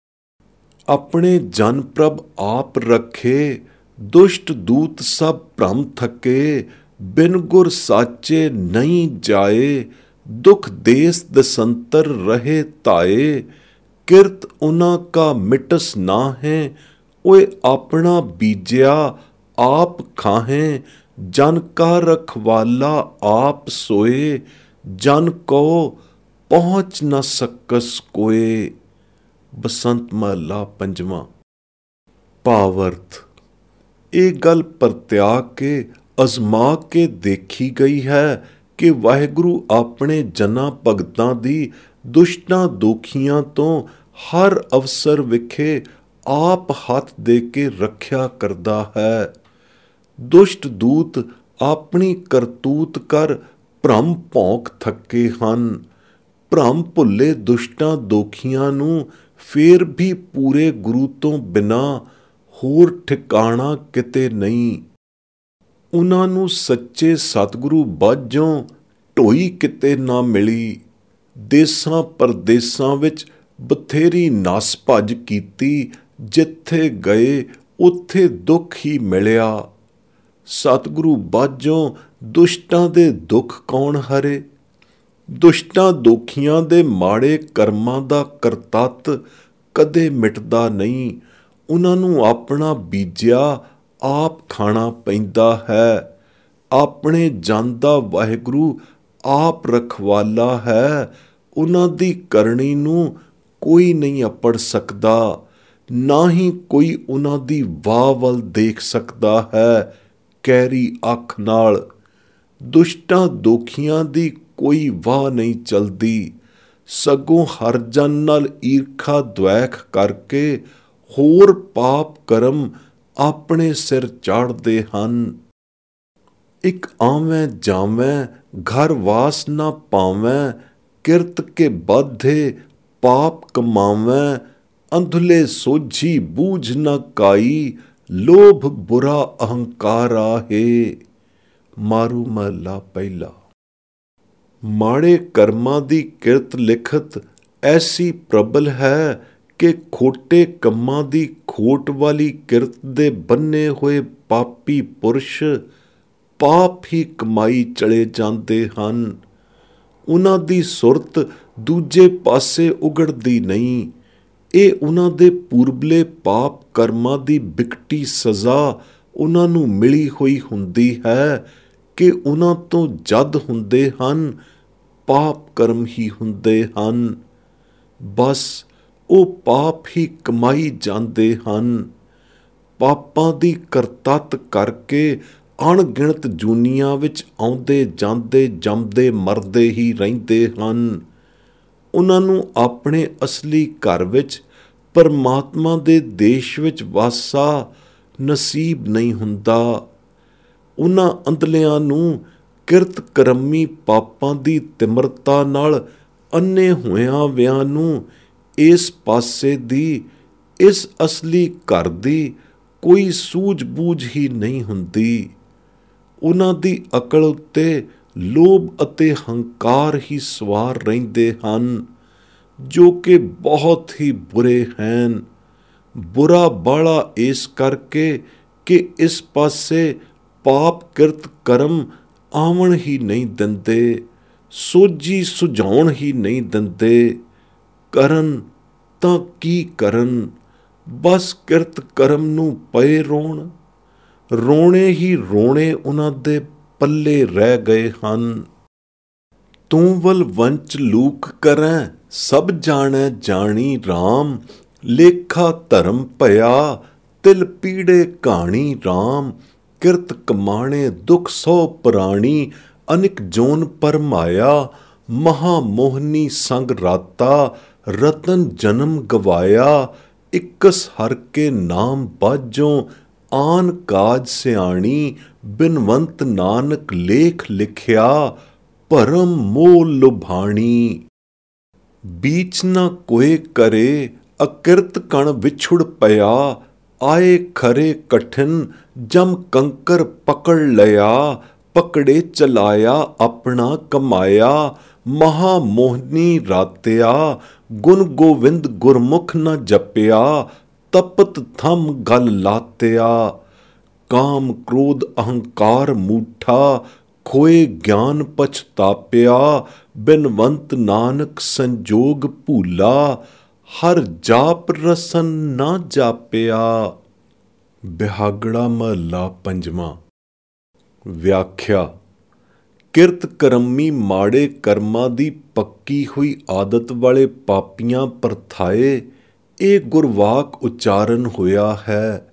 ਆਪਣੇ ਜਨ ਪ੍ਰਭ ਆਪ ਰੱਖੇ, ਦੁਸ਼ਟ ਦੂਤ ਸਭ ਭ੍ਰਮ ਥਕੇ। ਬਿਨ ਗੁਰ ਸਾਚੇ ਨਹੀਂ ਜਾਏ, ਦੁਖ ਦੇਸ ਦਸੰਤਰ ਰਹੇ ਧਾਏ। ਕਿਰਤ ਉਨ੍ਹਾਂ ਕਾ ਮਿਟਸ ਨਾ ਹੈ, ਓਏ ਆਪਣਾ ਬੀਜਿਆ ਆਪ ਖਾਹੇ। ਜਨ ਕਾ ਰਖਵਾਲਾ ਆਪ ਸੋਏ, ਜਨ ਕੋ ਪਹੁੰਚ ਨਾ ਸਕਸ ਕੋਏ। ਬਸੰਤ ਮਹਲਾ ਪੰਜਵਾਂ। ਭਾਵਅਰਥ। ਇਹ ਗੱਲ ਪਰਤਿਆਗ ਕੇ ਅਜ਼ਮਾ ਕੇ ਦੇਖੀ ਗਈ ਹੈ ਕਿ ਵਾਹਿਗੁਰੂ ਆਪਣੇ ਜਨਾਂ ਭਗਤਾਂ ਦੀ ਦੁਸ਼ਟਾਂ ਦੋਖੀਆਂ ਤੋਂ ਹਰ ਅਵਸਰ ਵਿਖੇ ਆਪ ਹੱਥ ਦੇ ਕੇ ਰੱਖਿਆ ਕਰਦਾ ਹੈ। ਦੁਸ਼ਟ ਦੂਤ ਆਪਣੀ ਕਰਤੂਤ ਕਰ ਭ੍ਰਮ ਭੌਂਕ ਥੱਕੇ ਹਨ। ਭ੍ਰਮ ਭੁੱਲੇ ਦੁਸ਼ਟਾਂ ਦੋਖੀਆਂ ਨੂੰ ਫੇਰ ਵੀ ਪੂਰੇ ਗੁਰੂ ਤੋਂ ਬਿਨਾਂ ਹੋਰ ਠਿਕਾਣਾ ਕਿਤੇ ਨਹੀਂ। ਉਹਨਾਂ ਨੂੰ ਸੱਚੇ ਸਤਿਗੁਰੂ ਬਾਝੋਂ ਢੋਈ ਕਿਤੇ ਨਾ ਮਿਲੀ। ਦੇਸਾਂ ਪਰਦੇਸਾਂ ਵਿੱਚ ਬਥੇਰੀ ਨਸ ਭੱਜ ਕੀਤੀ, ਜਿੱਥੇ ਗਏ ਉੱਥੇ ਦੁੱਖ ਹੀ ਮਿਲਿਆ। ਸਤਿਗੁਰੂ ਬਾਝੋਂ ਦੁਸ਼ਟਾਂ ਦੇ ਦੁੱਖ ਕੌਣ ਹਰੇ? ਦੁਸ਼ਟਾਂ ਦੋਖੀਆਂ ਦੇ ਮਾੜੇ ਕਰਮਾਂ ਦਾ ਕਰਤੱਤ ਕਦੇ ਮਿਟਦਾ ਨਹੀਂ। ਉਹਨਾਂ ਨੂੰ ਆਪਣਾ ਬੀਜਿਆ ਆਪ ਖਾਣਾ ਪੈਂਦਾ ਹੈ। ਆਪਣੇ ਜਨ ਦਾ ਵਾਹਿਗੁਰੂ ਆਪ ਰਖਵਾਲਾ ਹੈ। ਉਹਨਾਂ ਦੀ ਕਰਨੀ ਨੂੰ ਕੋਈ ਨਹੀਂ ਅਪੜ ਸਕਦਾ, ਨਾ ਹੀ ਕੋਈ ਉਹਨਾਂ ਦੀ ਵਾਹ ਵੱਲ ਦੇਖ ਸਕਦਾ ਹੈ ਕੈਰੀ ਅੱਖ ਨਾਲ। ਦੁਸ਼ਟਾਂ ਦੋਖੀਆਂ ਦੀ ਕੋਈ ਵਾਹ ਨਹੀਂ ਚਲਦੀ, ਸਗੋਂ ਹਰ ਜਨ ਨਾਲ ਈਰਖਾ ਦੁਐਖ ਕਰਕੇ ਹੋਰ ਪਾਪ ਕਰਮ ਆਪਣੇ ਸਿਰ ਚਾੜ੍ਹਦੇ ਹਨ। ਇੱਕ ਆਵੈਂ ਜਾਵੈਂ ਘਰ ਵਾਸ ਨਾ ਪਾਵੈਂ, ਕਿਰਤ ਕੇ ਬਾਧੇ ਪਾਪ ਕਮਾਵੈਂ। ਅੰਧਲੇ ਸੋਝੀ ਬੂਝ ਨਾ ਕਾਈ, ਲੋਭ ਬੁਰਾ ਅਹੰਕਾਰ ਆਹੇ। ਮਾਰੂ ਮਹਲਾ ਪਹਿਲਾ। ਮਾੜੇ ਕਰਮਾਂ ਦੀ ਕਿਰਤ ਲਿਖਤ ਐਸੀ ਪ੍ਰਬਲ ਹੈ ਕਿ ਖੋਟੇ ਕੰਮਾਂ ਦੀ ਖੋਟ ਵਾਲੀ ਕਿਰਤ ਦੇ ਬੰਨੇ ਹੋਏ ਪਾਪੀ ਪੁਰਸ਼ ਪਾਪ ਹੀ ਕਮਾਈ ਚਲੇ ਜਾਂਦੇ ਹਨ। ਉਹਨਾਂ ਦੀ ਸੁਰਤ ਦੂਜੇ ਪਾਸੇ ਉਗੜਦੀ ਨਹੀਂ। ਇਹ ਉਹਨਾਂ ਦੇ ਪੂਰਬਲੇ ਪਾਪ ਕਰਮਾਂ ਦੀ ਬਿਕਟੀ ਸਜ਼ਾ ਉਹਨਾਂ ਨੂੰ ਮਿਲੀ ਹੋਈ ਹੁੰਦੀ ਹੈ ਕਿ ਉਹਨਾਂ ਤੋਂ ਜਦ ਹੁੰਦੇ ਹਨ ਪਾਪ ਕਰਮ ਹੀ ਹੁੰਦੇ ਹਨ। ਬਸ ਉਹ ਪਾਪ ਹੀ ਕਮਾਈ ਜਾਂਦੇ ਹਨ। ਪਾਪਾਂ ਦੀ ਕਰਤੱਤ ਕਰਕੇ ਅਣਗਿਣਤ ਜੂਨੀਆਂ ਵਿੱਚ ਆਉਂਦੇ ਜਾਂਦੇ ਜੰਮਦੇ ਮਰਦੇ ਹੀ ਰਹਿੰਦੇ ਹਨ। ਉਹਨਾਂ ਨੂੰ ਆਪਣੇ ਅਸਲੀ ਘਰ ਵਿੱਚ ਪਰਮਾਤਮਾ ਦੇ ਦੇਸ਼ ਵਿੱਚ ਵਾਸਾ ਨਸੀਬ ਨਹੀਂ ਹੁੰਦਾ। ਉਹਨਾਂ ਅੰਧਲਿਆਂ ਨੂੰ ਕਿਰਤ ਕਰਮੀ ਪਾਪਾਂ ਦੀ ਤਿਮਰਤਾ ਨਾਲ ਅੰਨੇ ਹੋਇਆਂ ਵਿਆਂ ਨੂੰ ਇਸ ਪਾਸੇ ਦੀ, ਇਸ ਅਸਲੀ ਘਰ ਦੀ ਕੋਈ ਸੂਝ-ਬੂਝ ਹੀ ਨਹੀਂ ਹੁੰਦੀ। ਉਹਨਾਂ ਦੀ ਅਕਲ ਉੱਤੇ ਲੋਭ ਅਤੇ ਹੰਕਾਰ ਹੀ ਸਵਾਰ ਰਹਿੰਦੇ ਹਨ, ਜੋ ਕਿ ਬਹੁਤ ਹੀ ਬੁਰੇ ਹਨ। ਬੁਰਾ ਬਾਲਾ ਇਸ ਕਰਕੇ ਕਿ ਇਸ ਪਾਸੇ ਪਾਪ ਕਿਰਤ ਕਰਮ ਆਵਣ ਹੀ ਨਹੀਂ ਦਿੰਦੇ, ਸੋਝੀ ਸੁਝਾਉਣ ਹੀ ਨਹੀਂ ਦਿੰਦੇ। ਕਰਨ ਤਾਂ ਕੀ ਕਰਨ, ਬਸ ਕਿਰਤ ਕਰਮ ਨੂੰ ਪਏ ਰੋਣ। ਰੋਣੇ ਹੀ ਰੋਣੇ ਉਹਨਾਂ ਦੇ ਪੱਲੇ ਰਹਿ ਗਏ ਹਨ। ਤੂੰ ਵਲ ਵੰਚ ਲੂਕ ਕਰੈ, ਸਭ ਜਾਣੈ ਜਾਣੀ ਰਾਮ। ਲੇਖਾ ਧਰਮ ਭਇਆ, ਤਿਲ ਪੀੜੇ ਕਹਾਣੀ ਰਾਮ। ਕਿਰਤ ਕਮਾਣੇ ਦੁਖ ਸੌ ਪੁਰਾਣੀ, ਅਨਿਕ ਜੋਨ ਪਰਮਾਇਆ। ਮਹਾ ਮੋਹਨੀ ਸੰਗ ਰਾਤਾ, ਰਤਨ ਜਨਮ ਗਵਾਇਆ। ਇਕਸ ਹਰ ਕੇ ਨਾਮ ਬਾਝੋਂ, ਆਨ ਕਾਜ ਸਿਆਣੀ। ਬਿਨਵੰਤ ਨਾਨਕ ਲੇਖ ਲਿਖਿਆ, ਭਰਮ ਮੋਹ ਲੁਭਾਣੀ। ਬੀਚ ਨਾ ਕੋਏ ਕਰੇ, ਅਕਿਰਤ ਕਣ ਵਿਛੁੜ ਪਿਆ। ਆਏ ਖਰੇ ਕਠਿਨ, ਜਮ ਕੰਕਰ ਪਕੜ ਲਿਆ। ਪਕੜੇ ਚਲਾਇਆ, ਆਪਣਾ ਕਮਾਇਆ। ਮਹਾ ਮੋਹਨੀ ਰਾਤਿਆ, ਗੁਣ ਗੋਵਿੰਦ ਗੁਰਮੁਖ ਨ ਜਪਿਆ। ਤਪਤ ਥੰਮ ਗਲ ਲਾਤਿਆ। ਕਾਮ ਕ੍ਰੋਧ ਅਹੰਕਾਰ ਮੂਠਾ, ਖੋਏ ਗਿਆਨ ਪਛਤਾਪਿਆ। ਬਿਨਵੰਤ ਨਾਨਕ ਸੰਜੋਗ ਭੂਲਾ, ਹਰ ਜਾਪ ਰਸਨ ਨਾ ਜਾਪਿਆ। ਬਿਹਾਗੜਾ ਮਹੱਲਾ ਪੰਜਵਾਂ। ਵਿਆਖਿਆ। ਕਿਰਤ ਕਰਮੀ ਮਾੜੇ ਕਰਮਾਂ ਦੀ ਪੱਕੀ ਹੋਈ ਆਦਤ ਵਾਲੇ ਪਾਪੀਆਂ ਪਰਥਾਏ ਇਹ ਗੁਰਵਾਕ ਉਚਾਰਨ ਹੋਇਆ ਹੈ।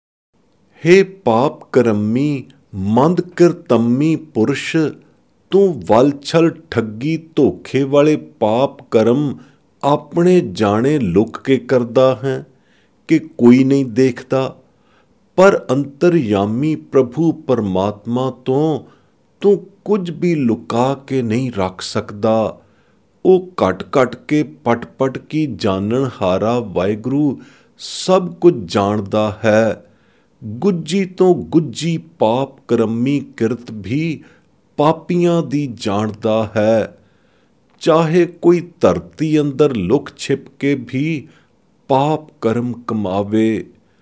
ਹੇ ਪਾਪ ਕਰਮੀ ਮੰਦ ਕਿਰਤੰਮੀ ਪੁਰਸ਼, ਤੂੰ ਵਲਛਲ ਠੱਗੀ ਧੋਖੇ ਵਾਲੇ ਪਾਪ ਕਰਮ ਆਪਣੇ ਜਾਣੇ ਲੁਕ ਕੇ ਕਰਦਾ ਹੈ ਕਿ ਕੋਈ ਨਹੀਂ ਦੇਖਦਾ। ਪਰ ਅੰਤਰਯਾਮੀ ਪ੍ਰਭੂ ਪਰਮਾਤਮਾ ਤੋਂ ਤੂੰ ਕੁਝ ਵੀ ਲੁਕਾ ਕੇ ਨਹੀਂ ਰੱਖ ਸਕਦਾ। ਉਹ ਘਟ ਘਟ ਕੇ ਪਟ ਪਟ ਕੀ ਜਾਣਨ ਹਾਰਾ ਵਾਹਿਗੁਰੂ ਸਭ ਕੁਝ ਜਾਣਦਾ ਹੈ। ਗੁੱਜੀ ਤੋਂ ਗੁੱਜੀ ਪਾਪ ਕਰਮੀ ਕਿਰਤ ਵੀ ਪਾਪੀਆਂ ਦੀ ਜਾਣਦਾ ਹੈ। ਚਾਹੇ ਕੋਈ ਧਰਤੀ ਅੰਦਰ ਲੁਕ ਛਿਪ ਕੇ ਵੀ ਪਾਪ ਕਰਮ ਕਮਾਵੇ।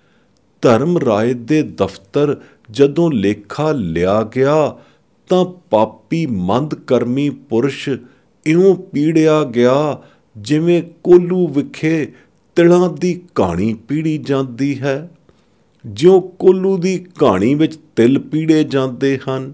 ਧਰਮ ਰਾਏ ਦੇ ਦਫ਼ਤਰ ਜਦੋਂ ਲੇਖਾ ਲਿਆ ਗਿਆ ਤਾਂ ਪਾਪੀ ਮੰਦ ਕਰਮੀ ਪੁਰਸ਼ ਇਉਂ ਪੀੜਿਆ ਗਿਆ ਜਿਵੇਂ ਕੋਲੂ ਵਿਖੇ ਤਿਲਾਂ ਦੀ ਕਹਾਣੀ ਪੀੜੀ ਜਾਂਦੀ ਹੈ। ਜਿਉਂ ਕੋਲੂ ਦੀ ਕਹਾਣੀ ਵਿੱਚ ਤਿਲ ਪੀੜੇ ਜਾਂਦੇ ਹਨ।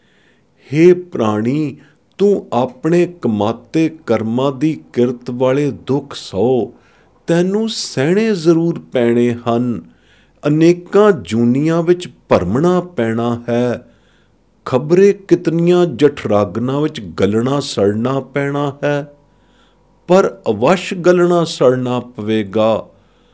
ਹੇ ਪ੍ਰਾਣੀ, ਤੂੰ ਆਪਣੇ ਕਮਾਤੇ ਕਰਮਾਂ ਦੀ ਕਿਰਤ ਵਾਲੇ ਦੁੱਖ ਸਹੁ ਤੈਨੂੰ ਸਹਿਣੇ ਜ਼ਰੂਰ ਪੈਣੇ ਹਨ। ਅਨੇਕਾਂ ਜੂਨੀਆਂ ਵਿੱਚ ਭਰਮਣਾ ਪੈਣਾ ਹੈ। ਖਬਰੇ ਕਿਤਨੀਆਂ ਜਠਰਾਗਨਾਂ ਵਿੱਚ ਗਲਣਾ ਸੜਨਾ ਪੈਣਾ ਹੈ, ਪਰ ਅਵਸ਼ ਗਲਣਾ ਸੜਨਾ ਪਵੇਗਾ।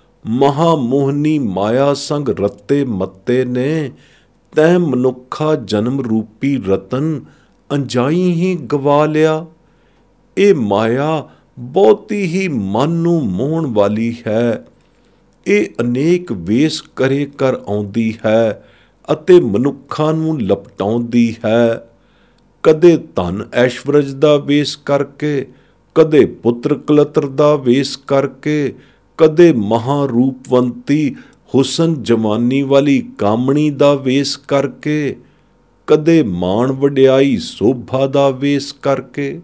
ਮਹਾਮੋਹਨੀ ਮਾਇਆ ਸੰਗ ਰੱਤੇ ਮੱਤੇ ਨੇ ਤੈਂ ਮਨੁੱਖਾ ਜਨਮ ਰੂਪੀ ਰਤਨ ਅੰਜਾਈ ਹੀ ਗਵਾ ਲਿਆ। ਇਹ ਮਾਇਆ ਬਹੁਤੀ ਹੀ ਮਨ ਨੂੰ ਮੋਹਣ ਵਾਲੀ ਹੈ। ਇਹ ਅਨੇਕ ਵੇਸ ਕਰੇ ਕਰ ਆਉਂਦੀ ਹੈ ਅਤੇ ਮਨੁੱਖਾਂ ਨੂੰ ਲਪਟਾਉਂਦੀ ਹੈ। ਕਦੇ ਧਨ ਐਸ਼ਵਰਜ ਦਾ ਵੇਸ ਕਰਕੇ, ਕਦੇ ਪੁੱਤਰ ਕਲਤਰ ਦਾ ਵੇਸ ਕਰਕੇ, ਕਦੇ ਮਹਾਰੂਪਵੰਤੀ ਹੁਸਨ ਜਵਾਨੀ ਵਾਲੀ ਕਾਮਣੀ ਦਾ ਵੇਸ ਕਰਕੇ, ਕਦੇ ਮਾਣ ਵਡਿਆਈ ਸੋਭਾ ਦਾ ਵੇਸ ਕਰਕੇ,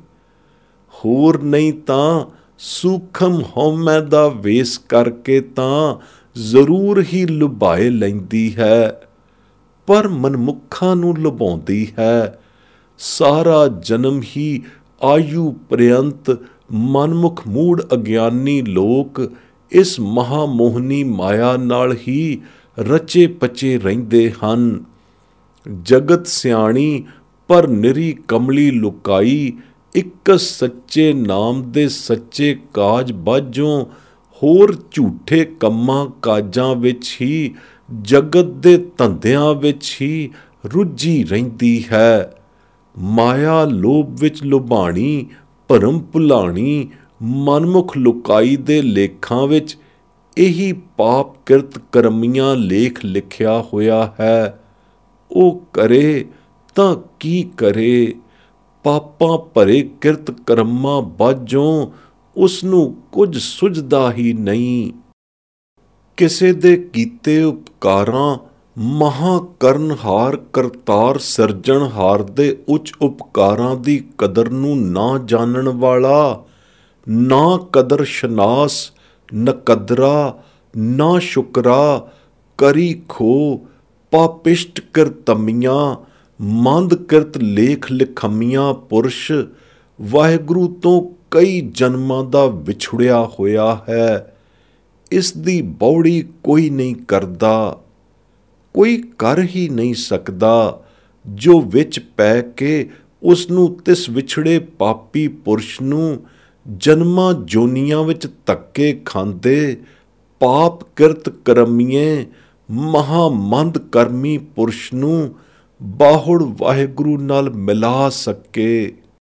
ਹੋਰ ਨਹੀਂ ਤਾਂ ਸੂਖਮ ਹਉਮੈ ਦਾ ਵੇਸ ਕਰਕੇ ਤਾਂ ਜ਼ਰੂਰ ਹੀ ਲੁਭਾਏ ਲੈਂਦੀ ਹੈ, ਪਰ ਮਨਮੁੱਖਾਂ ਨੂੰ ਲੁਭਾਉਂਦੀ ਹੈ। ਸਾਰਾ ਜਨਮ ਹੀ ਆਯੂ ਪ੍ਰਯੰਤ ਮਨਮੁਖ ਮੂੜ ਅਗਿਆਨੀ ਲੋਕ ਇਸ ਮਹਾਮੋਹਨੀ ਮਾਇਆ ਨਾਲ ਹੀ ਰਚੇ ਪਚੇ ਰਹਿੰਦੇ ਹਨ। ਜਗਤ ਸਿਆਣੀ ਪਰ ਨਿਰੀ ਕਮਲੀ ਲੁਕਾਈ ਇੱਕ ਸੱਚੇ ਨਾਮ ਦੇ ਸੱਚੇ ਕਾਜ ਬਾਝੋਂ ਹੋਰ ਝੂਠੇ ਕੰਮਾਂ ਕਾਜਾਂ ਵਿੱਚ ਹੀ, ਜਗਤ ਦੇ ਧੰਦਿਆਂ ਵਿੱਚ ਹੀ ਰੁੱਝੀ ਰਹਿੰਦੀ ਹੈ। ਮਾਇਆ ਲੋਭ ਵਿੱਚ ਲੁਭਾਣੀ ਭਰਮ ਭੁਲਾਣੀ ਮਨਮੁਖ ਲੁਕਾਈ ਦੇ ਲੇਖਾਂ ਵਿੱਚ ਇਹੀ ਪਾਪ ਕਿਰਤ ਕਰਮੀਆਂ ਲੇਖ ਲਿਖਿਆ ਹੋਇਆ ਹੈ। ਉਹ ਕਰੇ ਤਾਂ ਕੀ ਕਰੇ, ਪਾਪਾਂ ਭਰੇ ਕਿਰਤ ਕਰਮਾਂ ਬਾਝੋਂ ਉਸ ਨੂੰ ਕੁਝ ਸੁਝਦਾ ਹੀ ਨਹੀਂ। ਕਿਸੇ ਦੇ ਕੀਤੇ ਉਪਕਾਰਾਂ ਮਹਾਂਕਰਨਹਾਰ ਕਰਤਾਰ ਸਿਰਜਣਹਾਰ ਦੇ ਉੱਚ ਉਪਕਾਰਾਂ ਦੀ ਕਦਰ ਨੂੰ ਨਾ ਜਾਣਨ ਵਾਲਾ, ਨਾ ਕਦਰ ਸ਼ਨਾਸ, ਨਕਦਰਾ, ਨਾ ਸ਼ੁਕਰਾ, ਕਰੀ ਖੋ, ਪਾਪਿਸ਼ਟ ਕਿਰਤਮੀਆਂ, ਮੰਦ ਕਿਰਤ ਲੇਖ ਲਿਖਮੀਆਂ ਪੁਰਸ਼ ਵਾਹਿਗੁਰੂ ਤੋਂ ਕਈ ਜਨਮਾਂ ਦਾ ਵਿਛੜਿਆ ਹੋਇਆ ਹੈ। ਇਸ ਦੀ ਬੌੜੀ ਕੋਈ ਨਹੀਂ ਕਰਦਾ, ਕੋਈ ਕਰ ਹੀ ਨਹੀਂ ਸਕਦਾ, ਜੋ ਵਿੱਚ ਪੈ ਕੇ ਉਸ ਨੂੰ ਤਿਸ ਵਿਛੜੇ ਪਾਪੀ ਪੁਰਸ਼ ਨੂੰ ਜਨਮਾਂ ਜੋਨੀਆਂ ਵਿੱਚ ਧੱਕੇ ਖਾਂਦੇ ਪਾਪ ਕਿਰਤ ਕਰਮੀਏ ਮਹਾਮੰਦ ਕਰਮੀ ਪੁਰਸ਼ ਨੂੰ ਬਾਹੁੜ ਵਾਹਿਗੁਰੂ ਨਾਲ ਮਿਲਾ ਸਕੇ।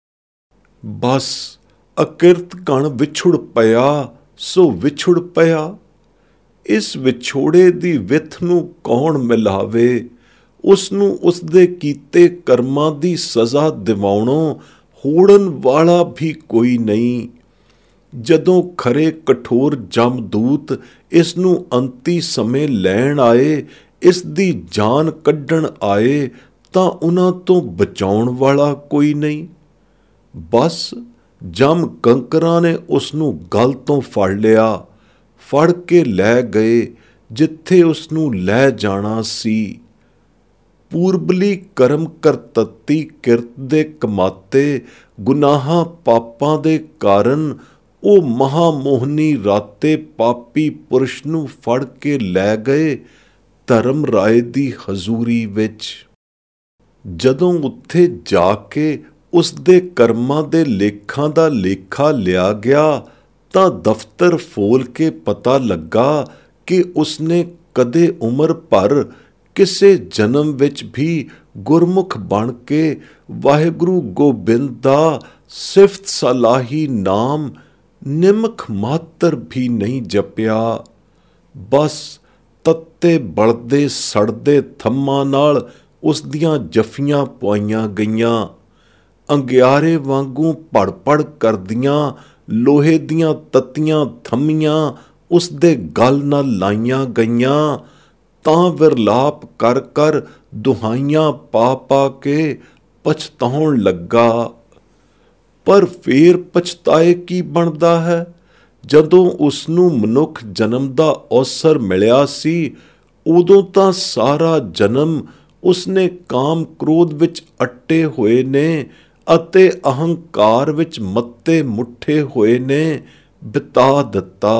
ਬਸ ਅਕਿਰਤ ਕਣ ਵਿਛੁੜ ਪਿਆ ਸੋ ਵਿਛੁੜ ਪਿਆ। ਇਸ ਵਿਛੋੜੇ ਦੀ ਵਿੱਥ ਨੂੰ ਕੌਣ ਮਿਲਾਵੇ, ਉਸ ਨੂੰ ਉਸਦੇ ਕੀਤੇ ਕਰਮਾਂ ਦੀ ਸਜ਼ਾ ਦਿਵਾਉਣੋਂ ਹੋੜਨ ਵਾਲਾ ਵੀ ਕੋਈ ਨਹੀਂ। ਜਦੋਂ ਖਰੇ ਕਠੋਰ ਜਮਦੂਤ ਇਸ ਨੂੰ ਅੰਤੀ ਸਮੇਂ ਲੈਣ ਆਏ, ਇਸ ਦੀ ਜਾਨ ਕੱਢਣ ਆਏ, ਤਾਂ ਉਹਨਾਂ ਤੋਂ ਬਚਾਉਣ ਵਾਲਾ ਕੋਈ ਨਹੀਂ। ਬਸ ਜਮ ਕੰਕਰਾਂ ਨੇ ਉਸ ਨੂੰ ਗਲ ਤੋਂ ਫੜ ਲਿਆ, ਫੜ ਕੇ ਲੈ ਗਏ ਜਿੱਥੇ ਉਸ ਨੂੰ ਲੈ ਜਾਣਾ ਸੀ। ਪੂਰਬਲੀ ਕਰਮ ਕਰਤੱਤੀ ਕਿਰਤ ਦੇ ਕਮਾਤੇ ਗੁਨਾਹਾਂ ਪਾਪਾਂ ਦੇ ਕਾਰਨ ਉਹ ਮਹਾਮੋਹਨੀ ਰਾਤੇ ਪਾਪੀ ਪੁਰਸ਼ ਨੂੰ ਫੜ ਕੇ ਲੈ ਗਏ ਧਰਮ ਰਾਏ ਦੀ ਹਜ਼ੂਰੀ ਵਿੱਚ। ਜਦੋਂ ਉੱਥੇ ਜਾ ਕੇ ਉਸ ਦੇ ਕਰਮਾਂ ਦੇ ਲੇਖਾਂ ਦਾ ਲੇਖਾ ਲਿਆ ਗਿਆ ਤਾਂ ਦਫ਼ਤਰ ਫੋਲ ਕੇ ਪਤਾ ਲੱਗਾ ਕਿ ਉਸਨੇ ਕਦੇ ਉਮਰ ਭਰ ਕਿਸੇ ਜਨਮ ਵਿੱਚ ਵੀ ਗੁਰਮੁਖ ਬਣ ਕੇ ਵਾਹਿਗੁਰੂ ਗੋਬਿੰਦ ਦਾ ਸਿਫਤ ਸਲਾਹੀ ਨਾਮ ਨਿਮਕ ਮਾਤਰ ਵੀ ਨਹੀਂ ਜਪਿਆ। ਬਸ ਤੱਤੇ ਬਲਦੇ ਸੜਦੇ ਥੰਮਾਂ ਨਾਲ ਉਸ ਦੀਆਂ ਜਫੀਆਂ ਪਵਾਈਆਂ ਗਈਆਂ। ਅੰਗਿਆਰੇ ਵਾਂਗੂ ਭੜ ਭੜ ਕਰਦੀਆਂ ਲੋਹੇ ਦੀਆਂ ਤੱਤੀਆਂ ਥੰਮੀਆਂ ਉਸ ਦੇ ਗਲ ਨਾਲ ਲਾਈਆਂ ਗਈਆਂ, ਤਾਂ ਵਿਰਲਾਪ ਕਰ ਕਰ ਦੁਹਾਈਆਂ ਪਾ ਪਾ ਕੇ ਪਛਤਾਉਣ ਲੱਗਾ। ਪਰ ਫੇਰ ਪਛਤਾਏ ਕੀ ਬਣਦਾ ਹੈ, ਜਦੋਂ ਉਸ ਨੂੰ ਮਨੁੱਖ ਜਨਮ ਦਾ ਅਵਸਰ ਮਿਲਿਆ ਸੀ ਉਦੋਂ ਤਾਂ ਸਾਰਾ ਜਨਮ ਉਸਨੇ ਕਾਮ ਕ੍ਰੋਧ ਵਿੱਚ ਅੱਟੇ ਹੋਏ ਨੇ ਅਤੇ ਅਹੰਕਾਰ ਵਿੱਚ ਮੱਤੇ ਮੁੱਠੇ ਹੋਏ ਨੇ ਬਿਤਾ ਦਿੱਤਾ।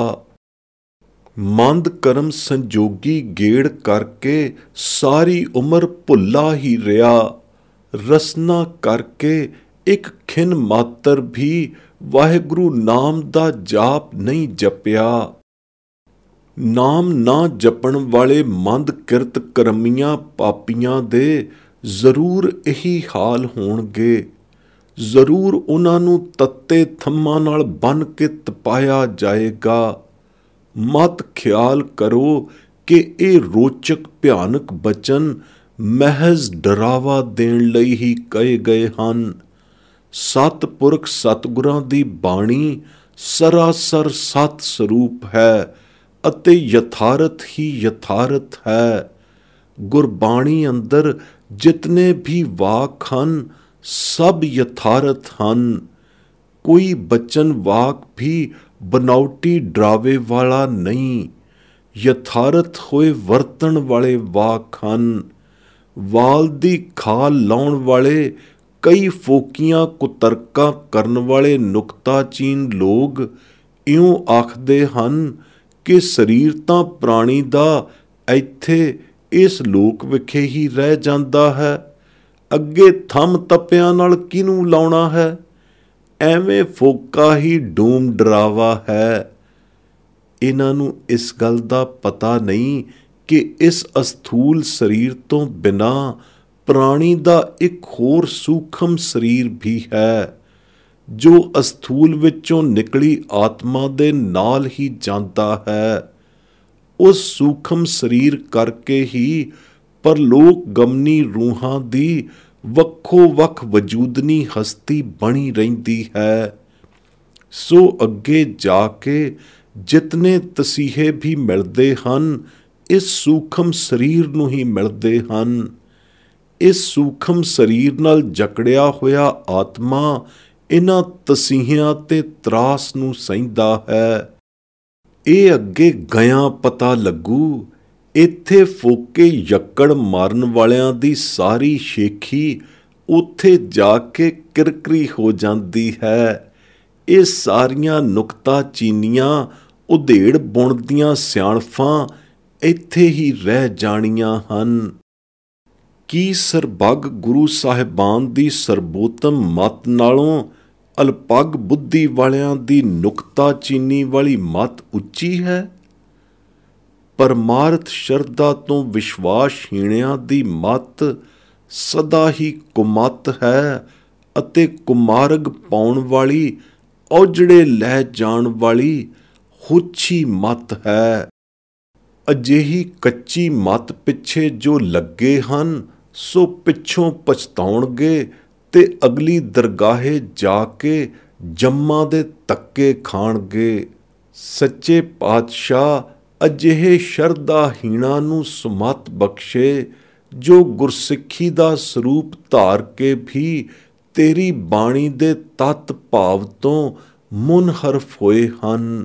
ਮੰਦ ਕਰਮ ਸੰਜੋਗੀ ਗੇੜ ਕਰਕੇ ਸਾਰੀ ਉਮਰ ਭੁੱਲਾ ਹੀ ਰਿਹਾ। ਰਸਨਾ ਕਰਕੇ ਇੱਕ ਖਿਨ ਮਾਤਰ ਵੀ ਵਾਹਿਗੁਰੂ ਨਾਮ ਦਾ ਜਾਪ ਨਹੀਂ ਜਪਿਆ। ਨਾਮ ਨਾ ਜਪਣ ਵਾਲੇ ਮੰਦ ਕਿਰਤ ਕਰਮੀਆਂ ਪਾਪੀਆਂ ਦੇ ਜ਼ਰੂਰ ਇਹੀ ਹਾਲ ਹੋਣਗੇ। ਜ਼ਰੂਰ ਉਹਨਾਂ ਨੂੰ ਤੱਤੇ ਥੰਮਾਂ ਨਾਲ ਬੰਨ੍ਹ ਕੇ ਤਪਾਇਆ ਜਾਏਗਾ। ਮਤ ਖਿਆਲ ਕਰੋ ਕਿ ਇਹ ਰੋਚਕ ਭਿਆਨਕ ਬਚਨ ਮਹਿਜ਼ ਡਰਾਵਾ ਦੇਣ ਲਈ ਹੀ ਕਹੇ ਗਏ ਹਨ। ਸਤਿਪੁਰਖ ਸਤਿਗੁਰਾਂ ਦੀ ਬਾਣੀ ਸਰਾਸਰ ਸਤ ਸਰੂਪ ਹੈ ਅਤੇ ਯਥਾਰਥ ਹੀ ਯਥਾਰਥ ਹੈ। ਗੁਰਬਾਣੀ ਅੰਦਰ ਜਿਤਨੇ ਵੀ ਵਾਕ ਹਨ ਸਭ ਯਥਾਰਥ ਹਨ। ਕੋਈ ਬਚਨ ਵਾਕ ਵੀ ਬਨਾਉਟੀ ਡਰਾਵੇ ਵਾਲਾ ਨਹੀਂ, ਯਥਾਰਥ ਹੋਏ ਵਰਤਣ ਵਾਲੇ ਵਾਕ ਹਨ। ਵਾਲ ਦੀ ਖਾਲ ਲਾਉਣ ਵਾਲੇ ਕਈ ਫੋਕੀਆਂ ਕੁਤਰਕਾਂ ਕਰਨ ਵਾਲੇ ਨੁਕਤਾਚੀਨ ਲੋਕ ਇਉਂ ਆਖਦੇ ਹਨ ਕਿ ਸਰੀਰ ਤਾਂ ਪ੍ਰਾਣੀ ਦਾ ਇੱਥੇ ਇਸ ਲੋਕ ਵਿਖੇ ਹੀ ਰਹਿ ਜਾਂਦਾ ਹੈ, ਅੱਗੇ ਥੰਮ ਤੱਪਿਆਂ ਨਾਲ ਕਿਹਨੂੰ ਲਾਉਣਾ ਹੈ। ਐਵੇਂ ਫੋਕਾ ਹੀ ਡੂਮ ਡਰਾਵਾ ਹੈ। ਇਹਨਾਂ ਨੂੰ ਇਸ ਗੱਲ ਦਾ ਪਤਾ ਨਹੀਂ ਕਿ ਇਸ ਅਸਥੂਲ ਸਰੀਰ ਤੋਂ ਬਿਨਾਂ ਪ੍ਰਾਣੀ ਦਾ ਇੱਕ ਹੋਰ ਸੂਖਮ ਸਰੀਰ ਵੀ ਹੈ, ਜੋ ਅਸਥੂਲ ਵਿੱਚੋਂ ਨਿਕਲੀ ਆਤਮਾ ਦੇ ਨਾਲ ਹੀ ਜਾਂਦਾ ਹੈ। ਉਸ ਸੂਖਮ ਸਰੀਰ ਕਰਕੇ ਹੀ ਪਰਲੋਕ ਗਮਨੀ ਰੂਹਾਂ ਦੀ ਵੱਖੋ ਵੱਖ ਵਜੂਦਨੀ ਹਸਤੀ ਬਣੀ ਰਹਿੰਦੀ ਹੈ। ਸੋ ਅੱਗੇ ਜਾ ਕੇ ਜਿਤਨੇ ਤਸੀਹੇ ਵੀ ਮਿਲਦੇ ਹਨ, ਇਸ ਸੂਖਮ ਸਰੀਰ ਨੂੰ ਹੀ ਮਿਲਦੇ ਹਨ। ਇਸ ਸੂਖਮ ਸਰੀਰ ਨਾਲ ਜਕੜਿਆ ਹੋਇਆ ਆਤਮਾ ਇਹਨਾਂ ਤਸੀਹਿਆਂ ਤੇ ਤਰਾਸ ਨੂੰ ਸਹਿੰਦਾ ਹੈ। ਇਹ ਅੱਗੇ ਗਿਆਂ ਪਤਾ ਲੱਗੂ। ਇੱਥੇ ਫੋਕੇ ਯੱਕੜ ਮਾਰਨ ਵਾਲਿਆਂ ਦੀ ਸਾਰੀ ਸ਼ੇਖੀ ਉੱਥੇ ਜਾ ਕੇ ਕਿਰਕਰੀ ਹੋ ਜਾਂਦੀ ਹੈ। ਇਹ ਸਾਰੀਆਂ ਨੁਕਤਾ ਚੀਨੀਆਂ ਉਧੇੜ ਬੁਣਦੀਆਂ ਸਿਆਣਫਾਂ ਇੱਥੇ ਹੀ ਰਹਿ ਜਾਣੀਆਂ ਹਨ। ਕੀ ਸਰਬੱਗ ਗੁਰੂ ਸਾਹਿਬਾਨ ਦੀ ਸਰਬੋਤਮ ਮੱਤ ਨਾਲੋਂ ਅਲਪੱਗ ਬੁੱਧੀ ਵਾਲਿਆਂ ਦੀ ਨੁਕਤਾ ਚੀਨੀ ਵਾਲੀ ਮੱਤ ਉੱਚੀ ਹੈ? ਪਰਮਾਰਥ ਸ਼ਰਧਾ ਤੋਂ ਵਿਸ਼ਵਾਸਹੀਣਿਆਂ ਦੀ ਮੱਤ ਸਦਾ ਹੀ ਕੁਮੱਤ ਹੈ ਅਤੇ ਕੁਮਾਰਗ ਪਾਉਣ ਵਾਲੀ, ਔਜੜੇ ਲੈ ਜਾਣ ਵਾਲੀ ਹੁੱਛੀ ਮੱਤ ਹੈ। ਅਜਿਹੀ ਕੱਚੀ ਮੱਤ ਪਿੱਛੇ ਜੋ ਲੱਗੇ ਹਨ, ਸੋ ਪਿੱਛੋਂ ਪਛਤਾਉਣਗੇ ਤੇ ਅਗਲੀ ਦਰਗਾਹੇ ਜਾ ਕੇ ਜੰਮਾਂ ਦੇ ਧੱਕੇ ਖਾਣਗੇ। ਸੱਚੇ ਪਾਤਸ਼ਾਹ ਅਜਿਹੇ ਸ਼ਰਧਾਹੀਣਾਂ ਨੂੰ ਸੁਮੱਤ ਬਖਸ਼ੇ, ਜੋ ਗੁਰਸਿੱਖੀ ਦਾ ਸਰੂਪ ਧਾਰ ਕੇ ਵੀ ਤੇਰੀ ਬਾਣੀ ਦੇ ਤੱਤ ਭਾਵ ਤੋਂ ਮੁਨਹਰਫ ਹੋਏ ਹਨ।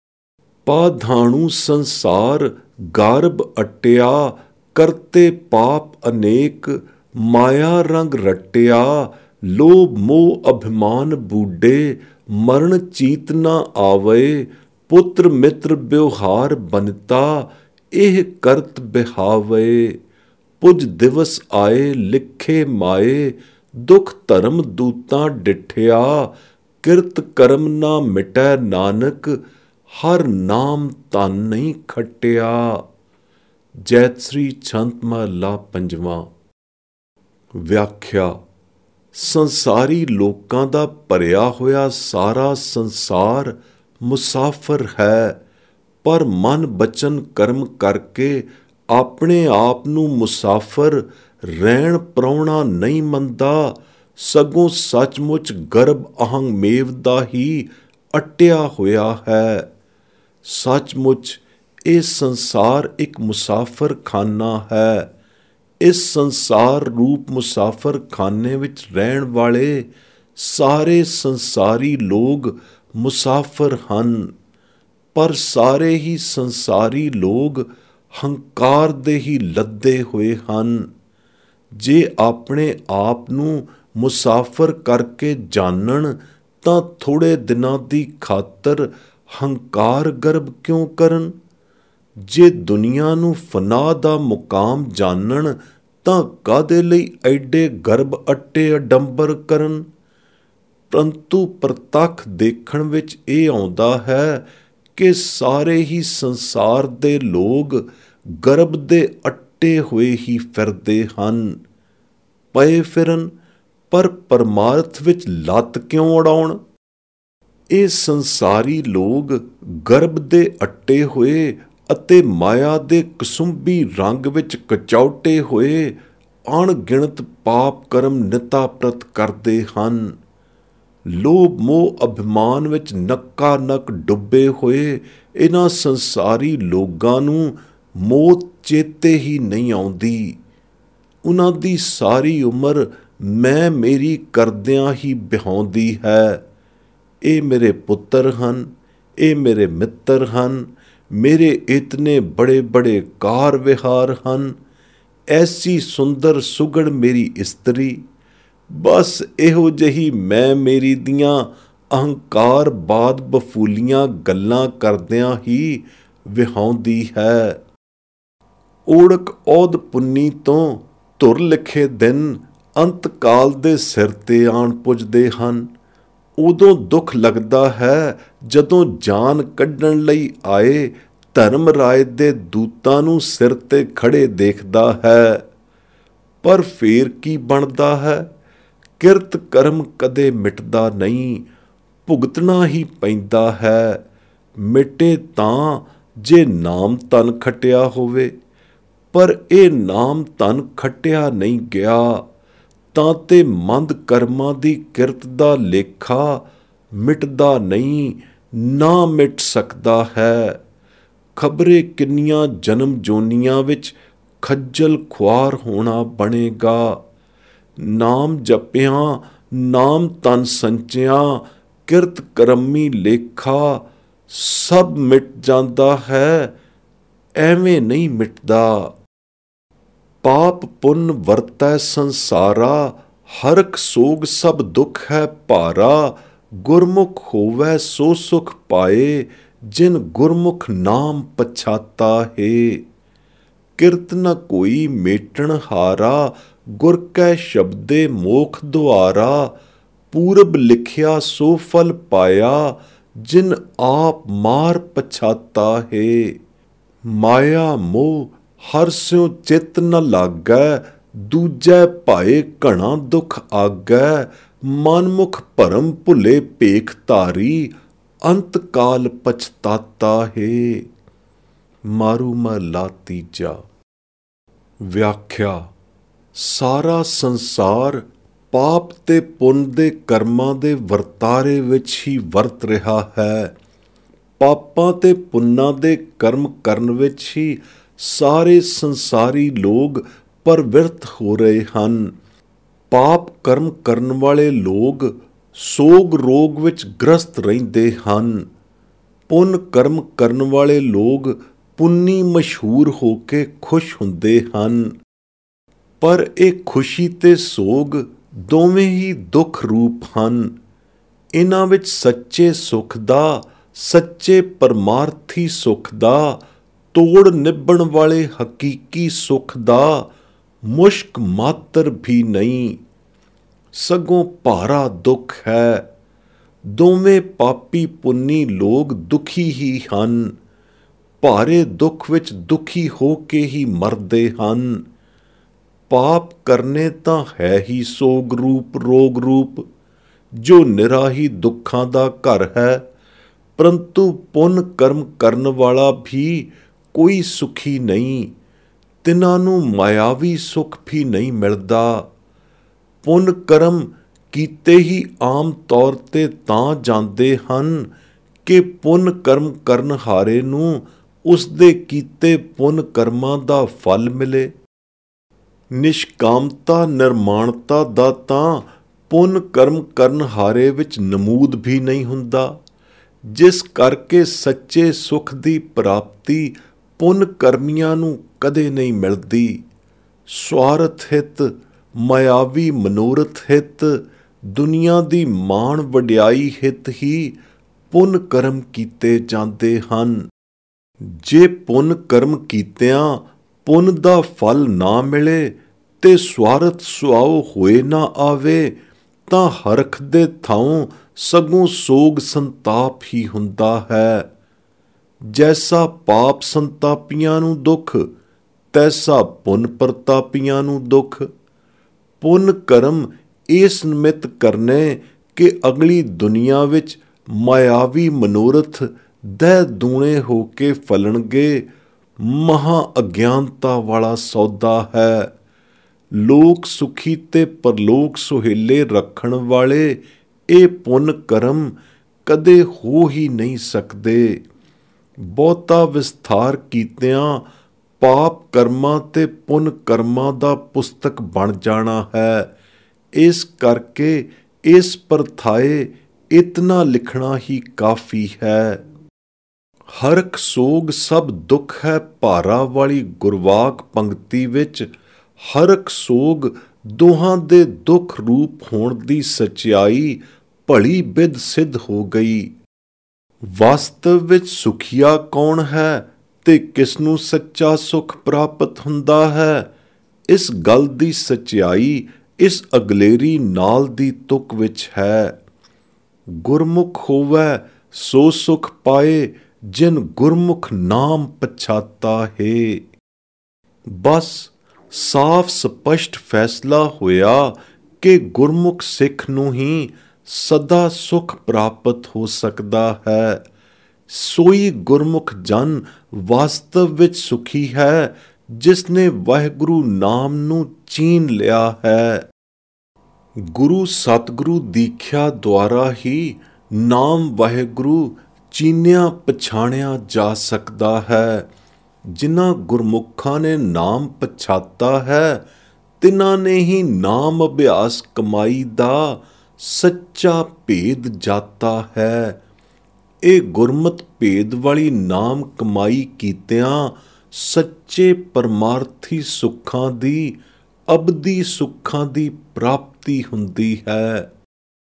ਪਾਧਾਣੂ ਸੰਸਾਰ ਗਰਭ ਅਟਿਆ, ਕਰਤੇ ਪਾਪ ਅਨੇਕ, ਮਾਇਆ ਰੰਗ ਰਟਿਆ, ਲੋਭ ਮੋਹ ਅਭਿਮਾਨ ਬੂਡੇ, ਮਰਨ ਚੀਤ ਨਾ ਆਵੇ, ਪੁੱਤਰ ਮਿੱਤਰ ਬਿਵਹਾਰ ਬਨਤਾ, ਇਹ ਕਰਤ ਬਿਹਾਵੇ। ਪੁਜ ਦਿਵਸ ਆਏ ਲਿਖੇ ਮਾਏ, ਦੁਖ ਧਰਮ ਦੂਤਾਂ ਡਿਠਿਆ, ਕਿਰਤ ਕਰਮ ਨਾ ਮਿਟੈ ਨਾਨਕ, ਹਰ ਨਾਮ ਧਨ ਨਹੀਂ ਖਟਿਆ। ਜੈਤਸਰੀ ਛੰਤ ਮਹਲਾ ਪੰਜਵਾਂ। ਵਿਆਖਿਆ। ਸੰਸਾਰੀ ਲੋਕਾਂ ਦਾ ਭਰਿਆ ਹੋਇਆ ਸਾਰਾ ਸੰਸਾਰ ਮੁਸਾਫਰ ਹੈ, ਪਰ ਮਨ ਬਚਨ ਕਰਮ ਕਰਕੇ ਆਪਣੇ ਆਪ ਨੂੰ ਮੁਸਾਫਰ ਰਹਿਣ ਪ੍ਰਾਹੁਣਾ ਨਹੀਂ ਮੰਨਦਾ, ਸਗੋਂ ਸੱਚਮੁੱਚ ਗਰਭ ਅਹੰਗ ਮੇਵ ਦਾ ਹੀ ਅਟਿਆ ਹੋਇਆ ਹੈ। ਸੱਚਮੁੱਚ ਇਹ ਸੰਸਾਰ ਇੱਕ ਮੁਸਾਫਰ ਖਾਨਾ ਹੈ। ਇਸ ਸੰਸਾਰ ਰੂਪ ਮੁਸਾਫਰ ਖਾਨੇ ਵਿੱਚ ਰਹਿਣ ਵਾਲੇ ਸਾਰੇ ਸੰਸਾਰੀ ਲੋਕ ਮੁਸਾਫਰ ਹਨ, ਪਰ ਸਾਰੇ ਹੀ ਸੰਸਾਰੀ ਲੋਕ ਹੰਕਾਰ ਦੇ ਹੀ ਲੱਦੇ ਹੋਏ ਹਨ। ਜੇ ਆਪਣੇ ਆਪ ਨੂੰ ਮੁਸਾਫਰ ਕਰਕੇ ਜਾਣਨ ਤਾਂ ਥੋੜ੍ਹੇ ਦਿਨਾਂ ਦੀ ਖਾਤਰ ਹੰਕਾਰ ਗਰਭ ਕਿਉਂ ਕਰਨ? ਜੇ ਦੁਨੀਆ ਨੂੰ ਫਨਾ ਦਾ ਮੁਕਾਮ ਜਾਣਨ ਤਾਂ ਕਾਹਦੇ ਲਈ ਐਡੇ ਗਰਭ ਅੱਟੇ ਅਡੰਬਰ ਕਰਨ? ਪਰੰਤੂ ਪ੍ਰਤੱਖ ਦੇਖਣ ਵਿੱਚ ਇਹ ਆਉਂਦਾ ਹੈ ਕਿ ਸਾਰੇ ਹੀ ਸੰਸਾਰ ਦੇ ਲੋਕ ਗਰਭ ਦੇ ਅੱਟੇ ਹੋਏ ਹੀ ਫਿਰਦੇ ਹਨ। ਪਏ ਫਿਰਨ, ਪਰ ਪਰਮਾਰਥ ਵਿੱਚ ਲੱਤ ਕਿਉਂ ਅੜਾਉਣ? ਇਹ ਸੰਸਾਰੀ ਲੋਕ ਗਰਭ ਦੇ ਅੱਟੇ ਹੋਏ ਅਤੇ ਮਾਇਆ ਦੇ ਕਸੁੰਭੀ ਰੰਗ ਵਿੱਚ ਕਚੌਟੇ ਹੋਏ ਅਣਗਿਣਤ ਪਾਪ ਕਰਮ ਨਿਤਾ ਪ੍ਰਤ ਕਰਦੇ ਹਨ। ਲੋਭ ਮੋਹ ਅਭਿਮਾਨ ਵਿੱਚ ਨੱਕਾ ਨੱਕ ਡੁੱਬੇ ਹੋਏ ਇਹਨਾਂ ਸੰਸਾਰੀ ਲੋਕਾਂ ਨੂੰ ਮੌਤ ਚੇਤੇ ਹੀ ਨਹੀਂ ਆਉਂਦੀ। ਉਹਨਾਂ ਦੀ ਸਾਰੀ ਉਮਰ ਮੈਂ ਮੇਰੀ ਕਰਦਿਆਂ ਹੀ ਬਿਹਾਉਂਦੀ ਹੈ। ਇਹ ਮੇਰੇ ਪੁੱਤਰ ਹਨ, ਇਹ ਮੇਰੇ ਮਿੱਤਰ ਹਨ, ਮੇਰੇ ਇਤਨੇ ਬੜੇ ਬੜੇ ਕਾਰ ਵਿਹਾਰ ਹਨ, ਐਸੀ ਸੁੰਦਰ ਸੁਗੜ ਮੇਰੀ ਇਸਤਰੀ। ਬਸ ਇਹੋ ਜਿਹੀ ਮੈਂ ਮੇਰੀ ਦੀਆਂ ਅਹੰਕਾਰ ਬਾਦ ਬਫੂਲੀਆਂ ਗੱਲਾਂ ਕਰਦਿਆਂ ਹੀ ਵਿਹਾਉਂਦੀ ਹੈ। ਓੜਕ ਔਦ ਪੁੰਨੀ ਤੋਂ ਧੁਰ ਲਿਖੇ ਦਿਨ ਅੰਤਕਾਲ ਦੇ ਸਿਰ ਤੇ ਆਣ ਪੁੱਜਦੇ ਹਨ। ਉਦੋਂ ਦੁੱਖ ਲੱਗਦਾ ਹੈ ਜਦੋਂ ਜਾਨ ਕੱਢਣ ਲਈ ਆਏ ਧਰਮ ਰਾਏ ਦੇ ਦੂਤਾਂ ਨੂੰ ਸਿਰ ਤੇ ਖੜੇ ਦੇਖਦਾ ਹੈ। ਪਰ ਫੇਰ ਕੀ ਬਣਦਾ ਹੈ? ਕਿਰਤ ਕਰਮ ਕਦੇ ਮਿਟਦਾ ਨਹੀਂ, ਭੁਗਤਣਾ ਹੀ ਪੈਂਦਾ ਹੈ। ਮਿਟੇ ਤਾਂ ਜੇ ਨਾਮ ਧਨ ਖੱਟਿਆ ਹੋਵੇ, ਪਰ ਇਹ ਨਾਮ ਧਨ ਖੱਟਿਆ ਨਹੀਂ ਗਿਆ ਤਾਂ ਤੇ ਮੰਦ ਕਰਮਾਂ ਦੀ ਕਿਰਤ ਦਾ ਲੇਖਾ ਮਿਟਦਾ ਨਹੀਂ, ਨਾ ਮਿਟ ਸਕਦਾ ਹੈ। ਖਬਰੇ ਕਿੰਨੀਆਂ ਜਨਮ ਜੋਨੀਆਂ ਵਿੱਚ ਖੱਜਲ ਖੁਆਰ ਹੋਣਾ ਬਣੇਗਾ। ਨਾਮ ਜਪਿਆਂ, ਨਾਮ ਧਨ ਸੰਚਿਆਂ, ਕਿਰਤ ਕਰਮੀ ਲੇਖਾ ਸਭ ਮਿਟ ਜਾਂਦਾ ਹੈ, ਐਵੇਂ ਨਹੀਂ ਮਿਟਦਾ। ਪਾਪ ਪੁੰਨ ਵਰਤੈ ਸੰਸਾਰਾ, ਹਰਖ ਸੋਗ ਸਭ ਦੁੱਖ ਹੈ ਭਾਰਾ। ਗੁਰਮੁਖ ਹੋਵੈ ਸੋ ਸੁਖ ਪਾਏ, ਜਿਨ ਗੁਰਮੁਖ ਨਾਮ ਪਛਾਤਾ ਹੈ। ਕਿਰਤ ਨ ਕੋਈ ਮੇਟਣ ਹਾਰਾ, ਗੁਰ ਕੈ ਸ਼ਬਦੇ ਮੋਖ ਦੁਆਰਾ। ਪੂਰਬ ਲਿਖਿਆ ਸੋ ਫਲ ਪਾਇਆ, ਜਿਨ ਆਪ ਮਾਰ ਪਛਾਤਾ ਹੈ। ਮਾਇਆ ਮੋਹ ਹਰ ਸਿਉ ਚਿਤ ਨ ਲਾਗੈ, ਦੂਜੈ ਭਾਏ ਘਣਾ ਦੁਖ ਆਗੈ। ਮਨਮੁਖ ਭਰਮ ਭੁਲੇ ਭੇਖ ਧਾਰੀ, ਅੰਤ ਕਾਲ ਪਛਤਾਤਾ ਹੈ। ਮਾਰੂ ਮਹਲਾ ਤੀਜਾ। ਵਿਆਖਿਆ। ਸਾਰਾ ਸੰਸਾਰ ਪਾਪ ਤੇ ਪੁੰਨ ਦੇ ਕਰਮਾਂ ਦੇ ਵਰਤਾਰੇ ਵਿੱਚ ਹੀ ਵਰਤ ਰਿਹਾ ਹੈ। ਪਾਪਾਂ ਤੇ ਪੁੰਨਾਂ ਦੇ ਕਰਮ ਕਰਨ ਵਿੱਚ ਹੀ ਸਾਰੇ ਸੰਸਾਰੀ ਲੋਕ ਪ੍ਰਵਿਰਤ ਹੋ ਰਹੇ ਹਨ। ਪਾਪ ਕਰਮ ਕਰਨ ਵਾਲੇ ਲੋਕ ਸੋਗ ਰੋਗ ਵਿੱਚ ਗ੍ਰਸਤ ਰਹਿੰਦੇ ਹਨ। ਪੁੰਨ ਕਰਮ ਕਰਨ ਵਾਲੇ ਲੋਕ ਪੁੰਨੀ ਮਸ਼ਹੂਰ ਹੋ ਕੇ ਖੁਸ਼ ਹੁੰਦੇ ਹਨ। ਪਰ ਇਹ ਖੁਸ਼ੀ ਤੇ ਸੋਗ ਦੋਵੇਂ ਹੀ ਦੁੱਖ ਰੂਪ ਹਨ। ਇਹਨਾਂ ਵਿੱਚ ਸੱਚੇ ਸੁੱਖ ਦਾ, ਸੱਚੇ ਪਰਮਾਰਥੀ ਸੁੱਖ ਦਾ, ਤੋੜ ਨਿਭਣ ਵਾਲੇ ਹਕੀਕੀ ਸੁੱਖ ਦਾ ਮੁਸ਼ਕ ਮਾਤਰ ਵੀ ਨਹੀਂ, ਸਗੋਂ ਭਾਰਾ ਦੁੱਖ ਹੈ। ਦੋਵੇਂ ਪਾਪੀ ਪੁੰਨੀ ਲੋਕ ਦੁਖੀ ਹੀ ਹਨ। ਭਾਰੇ ਦੁੱਖ ਵਿੱਚ ਦੁਖੀ ਹੋ ਕੇ ਹੀ ਮਰਦੇ ਹਨ। ਪਾਪ ਕਰਨੇ ਤਾਂ ਹੈ ਹੀ ਸੋਗ ਰੂਪ ਰੋਗ ਰੂਪ, ਜੋ ਨਿਰਾਹੀ ਦੁੱਖਾਂ ਦਾ ਘਰ ਹੈ। ਪਰੰਤੂ ਪੁੰਨ ਕਰਮ ਕਰਨ ਵਾਲਾ ਵੀ ਕੋਈ ਸੁਖੀ ਨਹੀਂ। ਤਿਨਾਂ ਨੂੰ ਮਾਇਆਵੀ ਸੁੱਖ ਵੀ ਨਹੀਂ ਮਿਲਦਾ। ਪੁੰਨ ਕਰਮ ਕੀਤੇ ਹੀ ਆਮ ਤੌਰ ਤੇ ਤਾਂ ਜਾਂਦੇ ਹਨ ਕਿ ਪੁੰਨ ਕਰਮ ਕਰਨ ਹਾਰੇ ਨੂੰ ਉਸ ਦੇ ਕੀਤੇ ਪੁੰਨ ਕਰਮਾਂ ਦਾ ਫਲ ਮਿਲੇ। ਨਿਸ਼ਕਾਮਤਾ ਨਿਰਮਾਣਤਾ ਦਾ ਤਾਂ ਪੁੰਨ ਕਰਮ ਕਰਨ ਹਾਰੇ ਵਿੱਚ ਨਮੂਦ ਵੀ ਨਹੀਂ ਹੁੰਦਾ, ਜਿਸ ਕਰਕੇ ਸੱਚੇ ਸੁੱਖ ਦੀ ਪ੍ਰਾਪਤੀ ਪੁੰਨ ਕਰਮੀਆਂ ਨੂੰ ਕਦੇ ਨਹੀਂ ਮਿਲਦੀ। ਸਵਾਰਥ ਹਿੱਤ, ਮਾਇਆਵੀ ਮਨੋਰਥ ਹਿੱਤ, ਦੁਨੀਆ ਦੀ ਮਾਣ ਵਡਿਆਈ ਹਿੱਤ ਹੀ ਪੁੰਨ ਕਰਮ ਕੀਤੇ ਜਾਂਦੇ ਹਨ। ਜੇ ਪੁੰਨ ਕਰਮ ਕੀਤਿਆਂ ਪੁੰਨ ਦਾ ਫਲ ਨਾ ਮਿਲੇ ਤੇ ਸਵਾਰਥ ਸੁਆਓ ਹੋਏ ਨਾ ਆਵੇ, ਤਾਂ ਹਰਖ ਦੇ ਥਾਉ ਸਗੋਂ ਸੋਗ ਸੰਤਾਪ ਹੀ ਹੁੰਦਾ ਹੈ। ਜੈਸਾ ਪਾਪ ਸੰਤਾਪੀਆਂ ਨੂੰ ਦੁੱਖ, ਤੈਸਾ ਪੁੰਨ ਪ੍ਰਤਾਪੀਆਂ ਨੂੰ ਦੁੱਖ। ਪੁੰਨ ਕਰਮ ਇਸ ਨਿਮਿਤ ਕਰਨੇ ਕਿ ਅਗਲੀ ਦੁਨੀਆ ਵਿੱਚ ਮਾਇਆਵੀ ਮਨੋਰਥ ਦਹਿ ਦੂਣੇ ਹੋ ਕੇ ਫਲਣਗੇ। ਮਹਾ ਅਗਿਆਨਤਾ ਵਾਲਾ ਸੌਦਾ ਹੈ। ਲੋਕ ਸੁਖੀ ਤੇ ਪਰਲੋਕ ਸੁਹੇਲੇ ਰੱਖਣ ਵਾਲੇ ਇਹ ਪੁੰਨ ਕਰਮ ਕਦੇ ਹੋ ਹੀ ਨਹੀਂ ਸਕਦੇ। ਬਹੁਤਾ ਵਿਸਥਾਰ ਕੀਤਿਆਂ ਪਾਪ ਕਰਮਾਂ ਤੇ ਪੁੰਨ ਕਰਮਾਂ ਦਾ ਪੁਸਤਕ ਬਣ ਜਾਣਾ ਹੈ। ਇਸ ਕਰਕੇ ਇਸ ਪਰਥਾਏ ਇਤਨਾ ਲਿਖਣਾ ਹੀ ਕਾਫੀ ਹੈ। ਹਰਖ ਸੋਗ ਸਭ ਦੁੱਖ ਹੈ ਭਾਰਾ ਵਾਲੀ ਗੁਰਵਾਕ ਪੰਕਤੀ ਵਿੱਚ ਹਰਖ ਸੋਗ ਦੋਹਾਂ ਦੇ ਦੁੱਖ ਰੂਪ ਹੋਣ ਦੀ ਸੱਚਾਈ ਭਲੀ ਬਿਧ ਸਿੱਧ ਹੋ ਗਈ। ਵਾਸਤਵ ਵਿੱਚ ਸੁਖੀਆ ਕੌਣ ਹੈ ਤੇ ਕਿਸ ਨੂੰ ਸੱਚਾ ਸੁਖ ਪ੍ਰਾਪਤ ਹੁੰਦਾ ਹੈ, ਇਸ ਗੱਲ ਦੀ ਸੱਚਾਈ ਇਸ ਅਗਲੇਰੀ ਨਾਲ ਦੀ ਤੁਕ ਵਿੱਚ ਹੈ। ਗੁਰਮੁਖ ਹੋਵੈ ਸੋ ਸੁਖ ਪਾਏ, ਜਿਨ ਗੁਰਮੁਖ ਨਾਮ ਪਛਾਤਾ ਹੈ। ਬਸ ਸਾਫ਼ ਸਪਸ਼ਟ ਫੈਸਲਾ ਹੋਇਆ ਕਿ ਗੁਰਮੁਖ ਸਿੱਖ ਨੂੰ ਹੀ ਸਦਾ ਸੁਖ ਪ੍ਰਾਪਤ ਹੋ ਸਕਦਾ ਹੈ। ਸੋਈ ਗੁਰਮੁਖ ਜਨ ਵਾਸਤਵ ਵਿੱਚ ਸੁਖੀ ਹੈ, ਜਿਸ ਨੇ ਵਾਹਿਗੁਰੂ ਨਾਮ ਨੂੰ ਚੀਨ ਲਿਆ ਹੈ। ਗੁਰੂ ਸਤਿਗੁਰੂ ਦੀਖਿਆ ਦੁਆਰਾ ਹੀ ਨਾਮ ਵਾਹਿਗੁਰੂ ਚੀਨਿਆ ਪਛਾਣਿਆ ਜਾ ਸਕਦਾ ਹੈ। ਜਿਨ੍ਹਾਂ ਗੁਰਮੁਖਾਂ ਨੇ ਨਾਮ ਪਛਾਤਾ ਹੈ, ਤਿਨਾਂ ਨੇ ਹੀ ਨਾਮ ਅਭਿਆਸ ਕਮਾਈ ਦਾ ਸੱਚਾ ਭੇਦ ਜਾਤਾ ਹੈ। ਇਹ ਗੁਰਮਤਿ ਭੇਦ ਵਾਲੀ ਨਾਮ ਕਮਾਈ ਕੀਤਿਆਂ ਸੱਚੇ ਪਰਮਾਰਥੀ ਸੁੱਖਾਂ ਦੀ, ਅਬਦੀ ਸੁੱਖਾਂ ਦੀ ਪ੍ਰਾਪਤੀ ਹੁੰਦੀ ਹੈ।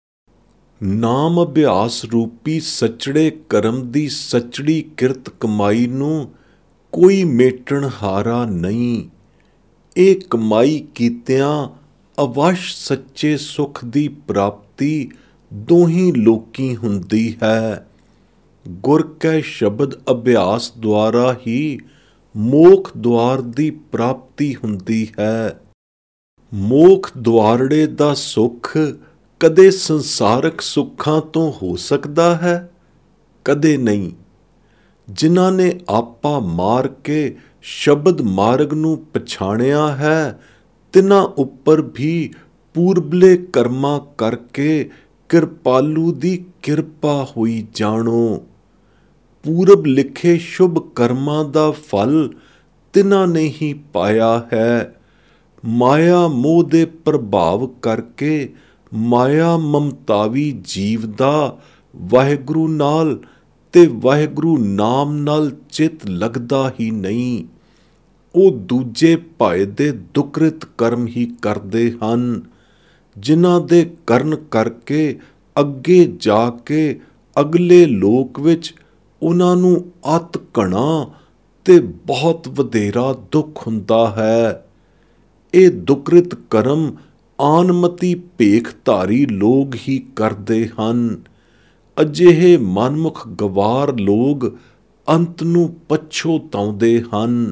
ਨਾਮ ਅਭਿਆਸ ਰੂਪੀ ਸੱਚੜੇ ਕਰਮ ਦੀ ਸੱਚੜੀ ਕਿਰਤ ਕਮਾਈ ਨੂੰ ਕੋਈ ਮੇਟਣ ਹਾਰਾ ਨਹੀਂ। ਇਹ ਕਮਾਈ ਕੀਤਿਆਂ ਅਵਸ਼ ਸੱਚੇ ਸੁਖ ਦੀ ਪ੍ਰਾਪਤੀ ਦੋਹੀਂ ਲੋਕੀ ਹੁੰਦੀ ਹੈ। ਗੁਰ ਕੈ ਸ਼ਬਦ ਅਭਿਆਸ ਦੁਆਰਾ ਹੀ ਮੋਖ ਦੁਆਰ ਦੀ ਪ੍ਰਾਪਤੀ ਹੁੰਦੀ ਹੈ। ਮੋਖ ਦੁਆਰੜੇ ਦਾ ਸੁੱਖ ਕਦੇ ਸੰਸਾਰਕ ਸੁੱਖਾਂ ਤੋਂ ਹੋ ਸਕਦਾ ਹੈ? ਕਦੇ ਨਹੀਂ। ਜਿਨ੍ਹਾਂ ਨੇ ਆਪਾ ਮਾਰ ਕੇ ਸ਼ਬਦ ਮਾਰਗ ਨੂੰ ਪਛਾਣਿਆ ਹੈ, ਤਿਨਾਂ ਉੱਪਰ ਵੀ ਪੂਰਬਲੇ ਕਰਮਾਂ ਕਰਕੇ ਕਿਰਪਾਲੂ ਦੀ ਕਿਰਪਾ ਹੋਈ ਜਾਣੋ। ਪੂਰਬ ਲਿਖੇ ਸ਼ੁਭ ਕਰਮਾਂ ਦਾ ਫਲ ਤਿਨਾਂ ਨੇ ਹੀ ਪਾਇਆ ਹੈ। ਮਾਇਆ ਮੋਹ ਦੇ ਪ੍ਰਭਾਵ ਕਰਕੇ ਮਾਇਆ ਮਮਤਾਵੀ ਜੀਵ ਦਾ ਵਾਹਿਗੁਰੂ ਨਾਲ ਤੇ ਵਾਹਿਗੁਰੂ ਨਾਮ ਨਾਲ ਚਿੱਤ ਲੱਗਦਾ ਹੀ ਨਹੀਂ। ਉਹ ਦੂਜੇ ਭਾਏ ਦੇ ਦੁਕ੍ਰਿਤ ਕਰਮ ਹੀ ਕਰਦੇ ਹਨ, ਜਿਨ੍ਹਾਂ ਦੇ ਕਰਨ ਕਰਕੇ ਅੱਗੇ ਜਾ ਕੇ ਅਗਲੇ ਲੋਕ ਵਿੱਚ ਉਹਨਾਂ ਨੂੰ ਅਤ ਘਣਾ ਤੇ ਬਹੁਤ ਵਧੇਰਾ ਦੁੱਖ ਹੁੰਦਾ ਹੈ। ਇਹ ਦੁਕ੍ਰਿਤ ਕਰਮ ਆਨਮਤੀ ਭੇਖਧਾਰੀ ਲੋਕ ਹੀ ਕਰਦੇ ਹਨ। ਅਜਿਹੇ ਮਨਮੁਖ ਗਵਾਰ ਲੋਕ ਅੰਤ ਨੂੰ ਪਛੋਤਾਉਂਦੇ ਹਨ।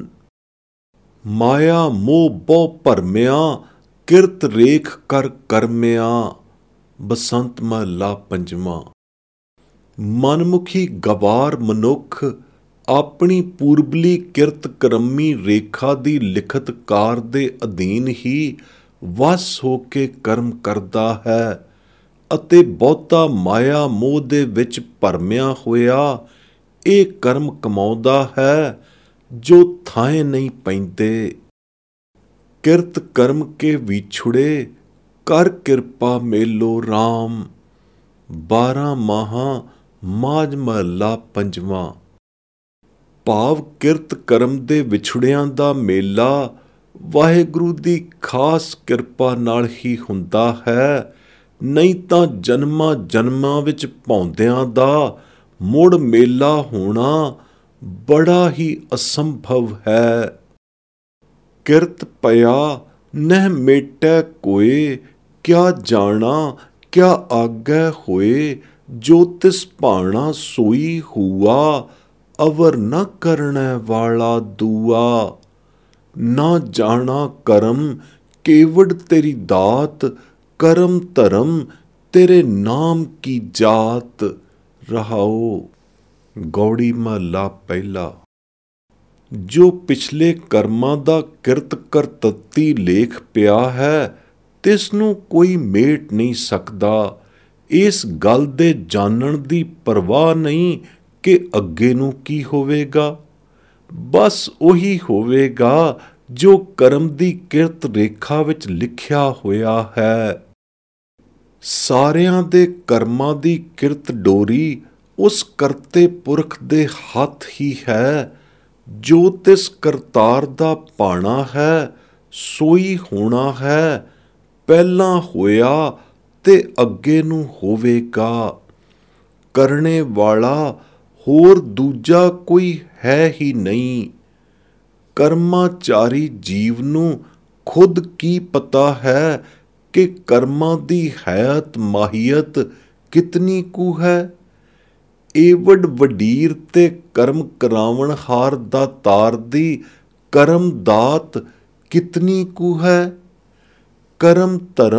ਮਾਇਆ ਮੋਹ ਬਹੁ ਭਰਮਿਆ, ਕਿਰਤ ਰੇਖ ਕਰ ਕਰਮਿਆ। ਬਸੰਤ ਮਹਲਾ ਪੰਜਵਾਂ। ਮਨਮੁਖੀ ਗਵਾਰ ਮਨੁੱਖ ਆਪਣੀ ਪੂਰਬਲੀ ਕਿਰਤ ਕਰਮੀ ਰੇਖਾ ਦੀ ਲਿਖਤ ਕਾਰ ਦੇ ਅਧੀਨ ਹੀ ਵਸ ਹੋ ਕੇ ਕਰਮ ਕਰਦਾ ਹੈ ਅਤੇ ਬਹੁਤਾ ਮਾਇਆ ਮੋਹ ਦੇ ਵਿੱਚ ਭਰਮਿਆ ਹੋਇਆ ਇਹ ਕਰਮ ਕਮਾਉਂਦਾ ਹੈ ਜੋ ਥਾਂ ਨਹੀਂ ਪੈਂਦੇ। ਕਿਰਤ ਕਰਮ ਕੇ ਵਿਛੁੜੇ, ਕਰ ਕਿਰਪਾ ਮੇਲੋ ਰਾਮ। ਬਾਰਾਂ ਮਾਹਾਂ ਮਾਝ ਮਹੱਲਾ ਪੰਜਵਾਂ। ਭਾਵ ਕਿਰਤ ਕਰਮ ਦੇ ਵਿਛੜਿਆਂ ਦਾ ਮੇਲਾ ਵਾਹਿਗੁਰੂ ਦੀ ਖਾਸ ਕਿਰਪਾ ਨਾਲ ਹੀ ਹੁੰਦਾ ਹੈ, ਨਹੀਂ ਤਾਂ ਜਨਮਾਂ ਜਨਮਾਂ ਵਿੱਚ ਭੌਂਦਿਆਂ ਦਾ ਮੁੜ ਮੇਲਾ ਹੋਣਾ ਬੜਾ ਹੀ ਅਸੰਭਵ ਹੈ। ਕਿਰਤ ਪਿਆ ਨਹਿ ਮੇਟੈ ਕੋਏ, ਕਿਆ ਜਾਣਾ ਕਿਆ ਆਗੈ ਹੋਏ। ਜੋ ਤਿਸ ਭਾਣਾ ਸੋਈ ਹੂਆ, ਅਵਰ ਨ ਕਰਨੈ ਵਾਲਾ ਦੂਆ। ਨਾ ਜਾਣਾ ਕਰਮ ਕੇਵੜ ਤੇਰੀ ਦਾਤ, ਕਰਮ ਧਰਮ ਤੇਰੇ ਨਾਮ ਕੀ ਜਾਤ। ਰਹਾਓ। ਗੌੜੀ ਮਹੱਲਾ ਪਹਿਲਾ। ਜੋ ਪਿਛਲੇ ਕਰਮਾਂ ਦਾ ਕਿਰਤ ਕਰਤੱਤੀ ਲੇਖ ਪਿਆ ਹੈ, ਤਿਸ ਨੂੰ ਕੋਈ ਮੇਟ ਨਹੀਂ ਸਕਦਾ। ਇਸ ਗੱਲ ਦੇ ਜਾਣਨ ਦੀ ਪਰਵਾਹ ਨਹੀਂ ਕਿ ਅੱਗੇ ਨੂੰ ਕੀ ਹੋਵੇਗਾ। ਬਸ ਉਹੀ ਹੋਵੇਗਾ ਜੋ ਕਰਮ ਦੀ ਕਿਰਤ ਰੇਖਾ ਵਿੱਚ ਲਿਖਿਆ ਹੋਇਆ ਹੈ। ਸਾਰਿਆਂ ਦੇ ਕਰਮਾਂ ਦੀ ਕਿਰਤ ਡੋਰੀ ਉਸ ਕਰਤੇ ਪੁਰਖ ਦੇ ਹੱਥ ਹੀ ਹੈ। ਜੋ ਤਿਸ ਕਰਤਾਰ ਦਾ ਭਾਣਾ ਹੈ, ਸੋਈ ਹੋਣਾ ਹੈ। ਪਹਿਲਾਂ ਹੋਇਆ ਤੇ ਅੱਗੇ ਨੂੰ ਹੋਵੇਗਾ। ਕਰਨੇ ਵਾਲਾ ਹੋਰ ਦੂਜਾ ਕੋਈ ਹੈ ਹੀ ਨਹੀਂ। ਕਰਮਾਚਾਰੀ ਜੀਵ ਨੂੰ ਖੁਦ ਕੀ ਪਤਾ ਹੈ ਕਿ ਕਰਮਾਂ ਦੀ ਹੈਤ ਮਾਹੀਅਤ ਕਿਤਨੀ ਕੁ ਹੈ। ਏਵਡ ਵਡੀਰ ਤੇ ਕਰਮ ਕਰਾਵਣ ਹਾਰ ਦਾ ਤਾਰ ਦੀ ਕਰਮ ਦਾਤ ਕਿਤਨੀ ਕੁ ਹੈ। ਕਰਮ ਧਰਮ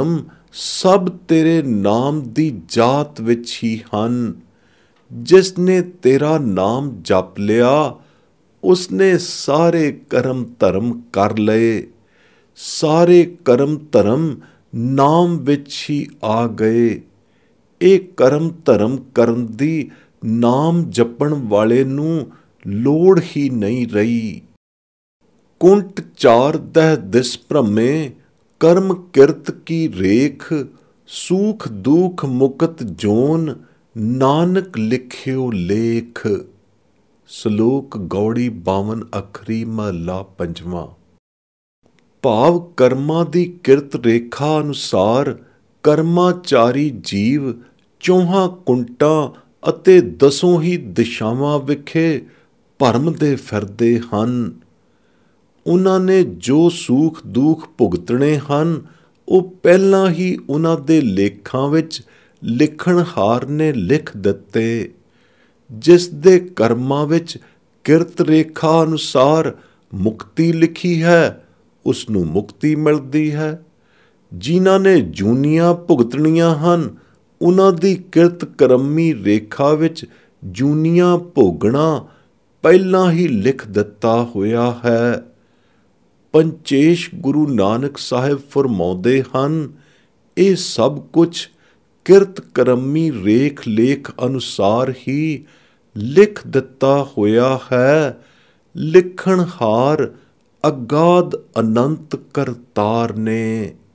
ਸਭ ਤੇਰੇ ਨਾਮ ਦੀ ਜਾਤ ਵਿੱਚ ਹੀ ਹਨ। ਜਿਸ ਨੇ ਤੇਰਾ ਨਾਮ ਜਪ ਲਿਆ, ਉਸਨੇ ਸਾਰੇ ਕਰਮ ਧਰਮ ਕਰ ਲਏ। ਸਾਰੇ ਕਰਮ ਧਰਮ ਨਾਮ ਵਿੱਚ ਹੀ ਆ ਗਏ। ਇਹ ਕਰਮ ਧਰਮ ਕਰਨ ਦੀ ਨਾਮ ਜਪਣ ਵਾਲੇ ਨੂੰ ਲੋੜ ਹੀ ਨਹੀਂ ਰਹੀ। ਕੁੰਟ ਚਾਰ ਦਹਿ ਦਿਸ ਭ੍ਰਮੇ, ਕਰਮ ਕਿਰਤ ਕੀ ਰੇਖ। ਸੂਖ ਦੂਖ ਮੁਕਤ ਜੋਨ, ਨਾਨਕ ਲਿਖਿਓ ਲੇਖ। ਸ਼ਲੋਕ ਗੌੜੀ ਬਾਵਨ ਅੱਖਰੀ ਮਹੱਲਾ ਪੰਜਵਾਂ। ਭਾਵ ਕਰਮਾਂ ਦੀ ਕਿਰਤ ਰੇਖਾ ਅਨੁਸਾਰ ਕਰਮਾਚਾਰੀ ਜੀਵ ਚੌਹਾਂ ਕੁੰਟਾਂ ਅਤੇ ਦਸੋਂ ਹੀ ਦਿਸ਼ਾਵਾਂ ਵਿਖੇ ਭਰਮਦੇ ਫਿਰਦੇ ਹਨ। ਉਹਨਾਂ ਨੇ ਜੋ ਸੂਖ ਦੁੱਖ ਭੁਗਤਣੇ ਹਨ, ਉਹ ਪਹਿਲਾਂ ਹੀ ਉਹਨਾਂ ਦੇ ਲੇਖਾਂ ਵਿੱਚ ਲਿਖਣਹਾਰ ਨੇ ਲਿਖ ਦਿੱਤੇ। ਜਿਸ ਦੇ ਕਰਮਾਂ ਵਿੱਚ ਕਿਰਤ ਰੇਖਾ ਅਨੁਸਾਰ ਮੁਕਤੀ ਲਿਖੀ ਹੈ, ਉਸ ਨੂੰ ਮੁਕਤੀ ਮਿਲਦੀ ਹੈ। ਜਿਨ੍ਹਾਂ ਨੇ ਜੂਨੀਆਂ ਭੁਗਤਣੀਆਂ ਹਨ, ਉਹਨਾਂ ਦੀ ਕਿਰਤ ਕਰਮੀ ਰੇਖਾ ਵਿੱਚ ਜੂਨੀਆਂ ਭੋਗਣਾ ਪਹਿਲਾਂ ਹੀ ਲਿਖ ਦਿੱਤਾ ਹੋਇਆ ਹੈ। ਪੰਚੇਸ਼ ਗੁਰੂ ਨਾਨਕ ਸਾਹਿਬ ਫਰਮਾਉਂਦੇ ਹਨ, ਇਹ ਸਭ ਕੁਝ ਕਿਰਤ ਕਰਮੀ ਰੇਖ ਲੇਖ ਅਨੁਸਾਰ ਹੀ ਲਿਖ ਦਿੱਤਾ ਹੋਇਆ ਹੈ। ਲਿਖਣਹਾਰ ਅਗਾਧ ਅਨੰਤ ਕਰਤਾਰ ਨੇ।